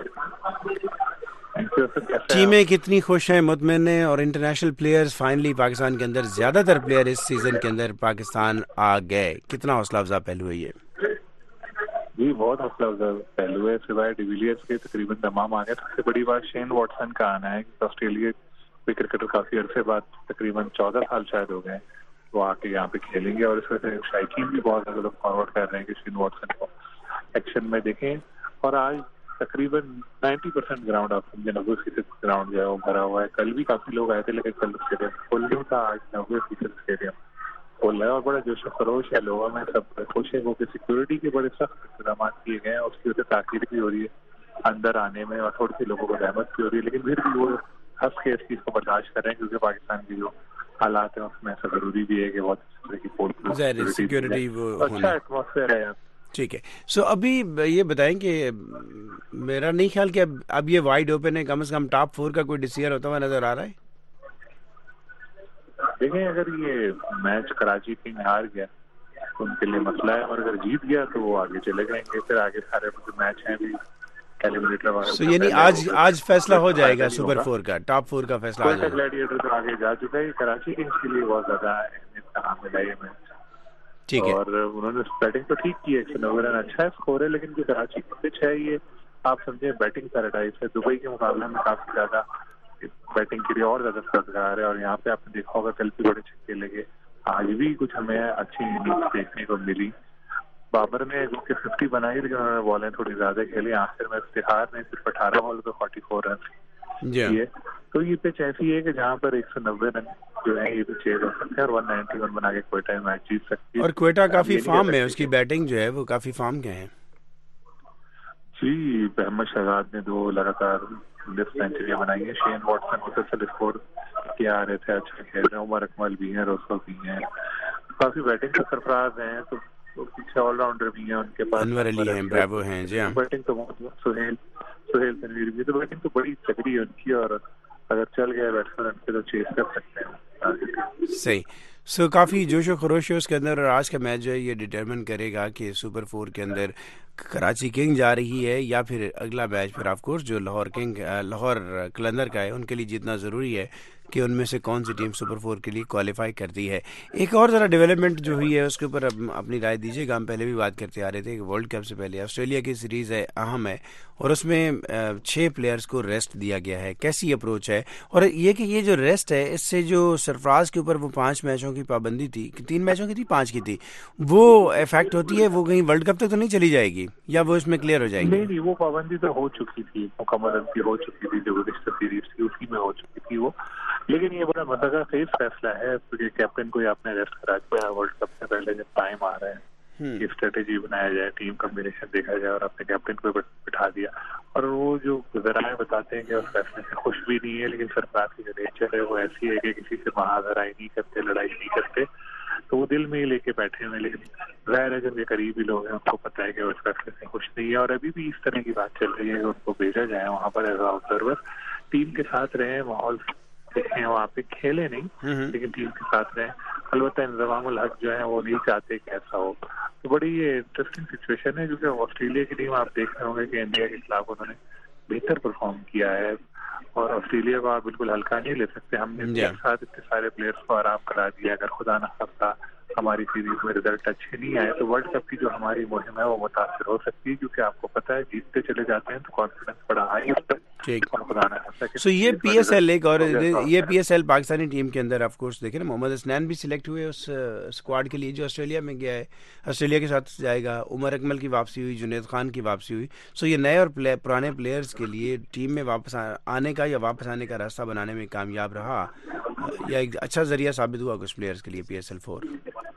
टीमें कितनी खुश हैं, मुतमईन हैं और इंटरनेशनल प्लेयर्स फाइनली पाकिस्तान के अंदर ज़्यादातर प्लेयर इस सीजन के अंदर पाकिस्तान आ गए, कितना हौसला अफजा पहलू है ये? जी बहुत हौसला अफजा पहलू है, सिवाय डिविलियर्स के तकरीबन तमाम आ गए। सबसे बड़ी बात शेन वॉटसन का आना है, ऑस्ट्रेलिया के क्रिकेटर काफी अरसे बाद तकरीबन 14 साल शायद हो गए वो आके यहाँ पे खेलेंगे और इस वजह से शायकीन भी बहुत ज्यादा लोग फॉरवर्ड कर रहे हैं कि शेन वॉटसन को एक्शन में देखें। और आज तकरीबन 90% ग्राउंड ऑफ 90% ग्राउंड जो है वो भरा हुआ है। कल भी काफी लोग आए थे लेकिन कल स्टेडियम फुल नहीं था, आज 90% स्टेडियम फुल है और बड़ा जोश खरोश है लोगों में, सब खुश है। वो सिक्योरिटी के बड़े सख्त इंतजाम किए गए हैं, उसकी वजह से ताकीर भी हो रही है अंदर आने में और थोड़ी सी लोगों को रहमत भी हो रही है, लेकिन फिर भी वो हंस के इस चीज को बर्दाश्त कर रहे हैं क्योंकि पाकिस्तान की जो हालात है उसमें ऐसा जरूरी भी है कि बहुत सिक्योरिटी अच्छा एटमॉस्फेयर है। ठीक है, सो अभी ये बताएं कि मेरा नहीं ख्याल कि अब ये वाइड ओपन है, कम से कम टॉप 4 का कोई डिसीजन होता हुआ नजर आ रहा है। देखें अगर ये मैच कराची किंग हार गया तो उनके लिए मसला है और अगर जीत गया तो वो आगे चले जाएंगे, फिर आगे सारे मैच हैं भी एलिमिनेटर वाले। सो यानी आज फैसला हो जाएगा सुपर 4 का, टॉप 4 का फैसला हो जाएगा। ग्लैडिएटर तो आगे जा चुका है, कराची किंग्स के लिए बहुत ज्यादा अहमियत का हामिल है ये मैच। ठीक है, और उन्होंने बैटिंग तो ठीक की है, 190 रन अच्छा है स्कोर है, लेकिन जो कराची की पिच है ये आप समझे बैटिंग पैराडाइज है। दुबई के मुकाबले में काफी ज्यादा बैटिंग के लिए और ज्यादा सजगार है और यहाँ पे आपने देखा होगा कल भी बड़े छक्के लगे, आज भी कुछ हमें अच्छी इनिंग्स देखने को मिली। बाबर ने जो कि 50 बनाई लेकिन उन्होंने बॉलें थोड़ी ज्यादा खेली, आखिर में इफ्तिखार ने सिर्फ 18 बॉल पे 44 रन किए। तो ये पिच ऐसी है कि जहाँ पर 190 रन जो है ये पिच हो सकते हैं और 191 बना के क्वेटा मैच जीत सकती है। और क्वेटा काफी फॉर्म में, उसकी बैटिंग जो है वो काफी फॉर्म के है। جی محمد شہزاد نے 2 لگاتار سینچریاں بنائی ہیں. شین واٹسن مسلسل اسکور کیا آ رہے تھے, اچھا کھیل رہے ہیں. عمر اکمل بھی ہیں, روسو بھی ہیں, کافی بیٹنگ کے سرفراز ہیں. تو پیچھے آل راؤنڈر بھی ہیں ان کے پاس, انور علی ہیں, بریوو ہیں. جی ہاں, بیٹنگ تو بہت, سہیل تنویر بھی. تو بیٹنگ تو بڑی تگڑی ہے ان کی, اور اگر چل گیا بیٹسمین ان کے تو چیز کر سکتے ہیں. صحیح. کافی جوش و خروش ہے اس کے اندر, اور آج کا میچ جو ہے یہ ڈٹرمن کرے گا کہ سپر 4 کے اندر کراچی کنگ جا رہی ہے یا پھر اگلا میچ پھر آف کورس جو لاہور قلندر کا ہے ان کے لیے جتنا ضروری ہے کہ ان میں سے کون سی ٹیم سپر 4 کے لیے کوالیفائی کرتی ہے. ایک اور ذرا ڈیولپمنٹ جو ہوئی ہے اس کے اوپر اپنی رائے دیجیے گا. ہم پہلے بھی بات کرتے آ رہے تھے کہ ورلڈ کپ سے پہلے آسٹریلیا کی سیریز ہے, اہم ہے, اور اس میں 6 پلیئرز کو ریسٹ دیا گیا ہے. کیسی اپروچ ہے؟ اور یہ کہ یہ جو ریسٹ ہے اس سے جو سرفراز کے اوپر وہ 5 میچوں کی پابندی تھی, 3 میچوں کی تھی, 5 کی تھی, وہ افیکٹ ہوتی ہے, وہ کہیں ورلڈ کپ تک تو نہیں چلی جائے گی یا وہ اس میں کلیئر ہو جائے گی؟ نہیں, وہ پابندی تو ہو چکی تھی, مکمل کی ہو چکی تھی. جو گزشتہ سیریز تھی اسی میں ہو چکی تھی وہ. لیکن یہ بڑا مذاکرہ خیز فیصلہ ہے کیونکہ کیپٹن کو آپ نے ریسٹ کرا دیا ورلڈ کپ سے پہلے. جب ٹائم آ رہا ہے کہ اسٹریٹجی بنایا جائے, ٹیم کمبینیشن دیکھا جائے, اور اپنے کیپٹن کو بٹھا دیا. اور وہ جو ذرائع بتاتے ہیں کہ اس فیصلے سے خوش بھی نہیں ہے, لیکن سرکار کی جو نیچر ہے وہ ایسی ہے کہ کسی سے محاذرائی نہیں کرتے, لڑائی نہیں کرتے, تو وہ دل میں ہی لے کے بیٹھے ہوئے. لیکن ظاہر ہے جب یہ قریبی لوگ ہیں ان کو پتہ ہے کہ اس فیصلے سے خوش نہیں ہے, اور ابھی بھی اس طرح کی بات چل رہی ہے کہ ان کو بھیجا جائے وہاں پر ایز آبزرور, ٹیم کے ساتھ رہیں, ماحول دیکھیں, وہاں پہ کھیلے نہیں لیکن ٹیم کے ساتھ رہیں. البتہ انضمام الحق جو ہے وہ نہیں چاہتے کہ ایسا ہو. تو بڑی یہ انٹرسٹنگ سچویشن ہے, کیونکہ آسٹریلیا کی ٹیم آپ دیکھ رہے ہوں گے کہ انڈیا کے خلاف انہوں نے بہتر پرفارم کیا ہے, اور آسٹریلیا کو آپ بالکل ہلکا نہیں لے سکتے. ہم نے ایک ساتھ اتنے سارے پلیئرس کو آرام کرا دیا. اگر خدا نخواستہ ہماری سیریز میں رزلٹ اچھے نہیں آئے تو ورلڈ کپ کی جو ہماری مہم ہے وہ متاثر ہو سکتی ہے, کیونکہ آپ کو پتہ ہے جیتتے چلے جاتے ہیں تو کانفیڈنس بڑا ہائی ہوتا ہے. یہ پی ایس ایل ایک اور یہ P S L Pakistani team کے اندر آف کورس دیکھیں نا, محمد حسنین بھی سلیکٹ ہوئے اس اسکواڈ کے لیے جو آسٹریلیا میں گیا ہے, آسٹریلیا کے ساتھ جائے گا. عمر اکمل کی واپسی ہوئی, جنید خان کی واپسی ہوئی. یہ نئے اور پرانے پلیئرز کے لیے ٹیم میں واپس آنے کا یا واپس آنے کا راستہ بنانے میں کامیاب رہا, یا ایک اچھا ذریعہ ثابت ہوا کچھ پلیئرز کے لیے پی ایس ایل 4؟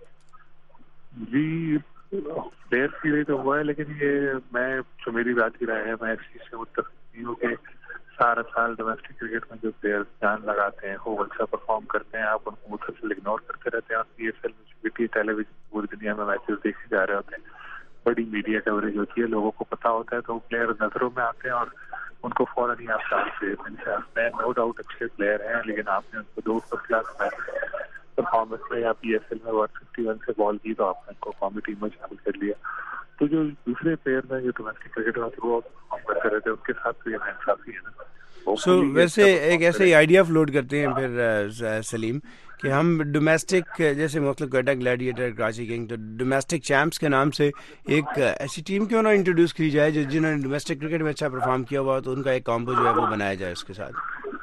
جی پلیئرز کے لیے تو ہوا ہے, لیکن یہ جو میری بات کی رائے ہے, میں اس چیز سے متفق نہیں ہوں کہ سارا سال ڈومیسٹک کرکٹ میں جو پلیئر جان لگاتے ہیں وہ اچھا پرفارم کرتے ہیں, آپ ان کو مسلسل اگنور کرتے رہتے ہیں. اور پی ایس ایل میں ٹیلی ویژن پوری دنیا میں میچز دیکھے جا رہے ہوتے ہیں, بڑی میڈیا کوریج ہوتی ہے, لوگوں کو پتا ہوتا ہے, تو وہ پلیئر نظروں میں آتے ہیں اور ان کو فوراً ہی آپ چانس دے دیتے ہیں. نو ڈاؤٹ اچھے پلیئر ہیں, لیکن آپ نے ان کو 2 فرسٹ کلاس پرفارمنس میں یا پی ایس ایل میں 151 سے بال کی تو آپ نے ان کو قومی ٹیم میں شامل کر لیا. تو جو دوسرے پلیئر ہیں جو ڈومیسٹک کرکٹ میں وہ پرفارم کرتے رہتے ہیں, ان کے ساتھ تو یہ ناانصافی ہے نا. ویسے ایک ایسا ہی آئیڈیا فلوٹ کرتے ہیں پھر سلیم کہ ہم ڈومیسٹک جیسے مختلف کوئٹہ گلیڈیٹر, کراچی کنگ, تو ڈومیسٹک چیمپس کے نام سے ایک ایسی ٹیم کیوں نہ انٹروڈیوس کی جائے جنہوں نے ڈومیسٹک کرکٹ میں اچھا پرفارم کیا ہوا, تو ان کا ایک کامبو جو ہے وہ بنایا جائے اس کے ساتھ.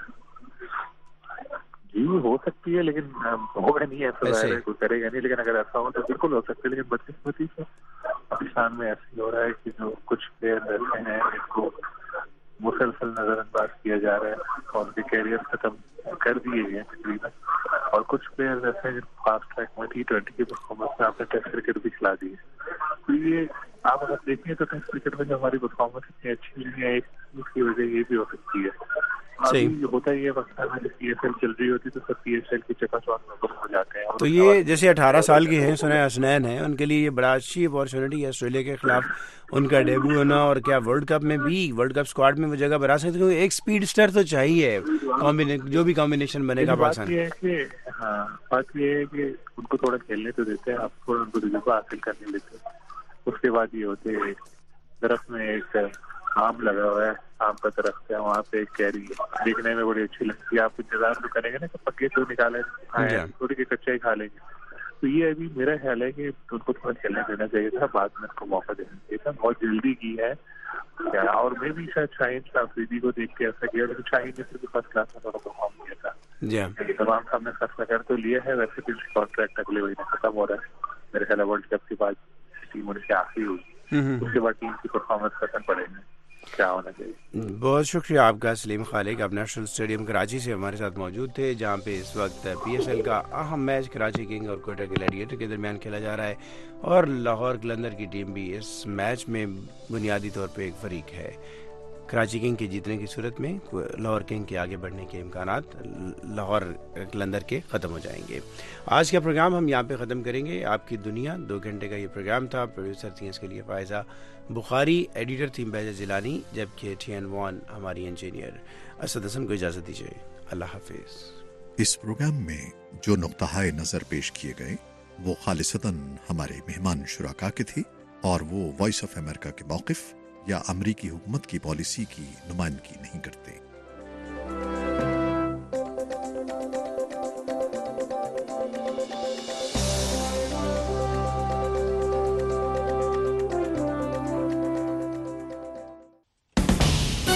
جی ہو سکتی ہے, لیکن ہوگا نہیں ایسا, کوئی کرے گا نہیں, لیکن اگر ایسا ہو تو بالکل ہو سکتا ہے. لیکن بدقسمتی سے پاکستان میں ایسا ہی ہو رہا ہے کہ جو کچھ پلیئر ایسے ہیں جن کو مسلسل نظر انداز کیا جا رہا ہے اور ان کے کیریئر ختم کر دیے گئے تقریباً, اور کچھ پلیئر ایسے ہیں جن کو فاسٹ ٹریک میں T20 کی پرفارمنس میں آپ نے ٹیسٹ کرکٹ بھی کھلا دی ہے. تو یہ آپ اگر دیکھیں تو ٹیسٹ کرکٹ میں جو ہماری پرفارمنس اتنی اچھی ہوئی ہے, اس کی وجہ یہ بھی ہو سکتی ہے. ابھی ہوتا ہی ہے پاکستان میں جب پی ایس ایل چل رہی ہوتی تو سب پی ایس ایل کی چکا چوند میں گم ہو جاتے ہیں. تو یہ جیسے 18 سال کے ہیں سنیں حسنین ہیں, ان کے لیے یہ بڑا اچھی اپارچونیٹی ہے آسٹریلیا کے خلاف ان کا ڈیبو ہونا, اور کیا ورلڈ کپ میں بھی ورلڈ کپ اسکواڈ میں وہ جگہ بنا سکتے, کیونکہ ایک اسپیڈ اسٹر تو چاہیے, جو بھی کمبینیشن بنے گا پاکستان. بات یہ ہے کہ ان کو تھوڑا کھیلنے تو دیتے ہیں, آپ تھوڑا ان کو تجربہ حاصل کرنے دیتے ہیں. اس کے بعد یہ ہوتے ہیں درخت میں ایک آم لگا ہوا ہے, آم کا درخت ہے, وہاں پہ ایک کیری ہے, دیکھنے میں بڑی اچھی لگتی ہے. آپ انتظار تو کریں گے نا کہ پکے تو نکالے تھوڑی کے کچا ہی کھا لیں گے. تو یہ ابھی میرا خیال ہے کہ ان کو تھوڑا کھیلنے دینا چاہیے تھا, بعد میں ان کو موقع دینا چاہیے تھا. بہت جلدی کی ہے کیا, اور میں بھی شاید شاہین آفریدی کو دیکھ کے ایسا کیا, لیکن شاہین نے صرف فرسٹ کلاس میں تھوڑا پرفارم کیا تھا. تمام صاحب نے فیصلہ کر تو لیا ہے, ویسے بھی کانٹریکٹ اگلے مہینے ختم ہو رہا ہے میرے خیال ہے. ورلڈ کپ کے بعد ٹیم ہونے سے آخری ہوئی, اس کے بعد ٹیم کی پرفارمنس ختم پڑے گی. کیا ہونا چاہیے. بہت شکریہ آپ کا سلیم خالق. آپ نیشنل اسٹیڈیم کراچی سے ہمارے ساتھ موجود تھے جہاں پہ اس وقت پی ایس ایل کا اہم میچ کراچی کنگ اور کوئٹہ گلیڈیٹر کے درمیان کھیلا جا رہا ہے اور لاہور قلندر کی ٹیم بھی اس میچ میں بنیادی طور پہ ایک فریق ہے. کراچی کنگ کے جیتنے کی صورت میں لاہور کنگ کے آگے بڑھنے کے امکانات لاہور قلندر کے ختم ہو جائیں گے. آج کا پروگرام ہم یہاں پہ ختم کریں گے. آپ کی دنیا 2 گھنٹے کا یہ پروگرام تھا. پروڈیوسر تھیں اس کے لیے فائزہ بخاری, ایڈیٹر تھیں بیجا جیلانی, جبکہ TN1 ہماری انجینئر. اسد حسن کو اجازت دیجیے. اللہ حافظ. اس پروگرام میں جو نقطہ نظر پیش کیے گئے وہ خالصتاً ہمارے مہمان شرکا کے تھے اور وہ وائس آف امریکہ کے موقف یا امریکی حکومت کی پالیسی کی نمائندگی نہیں کرتے.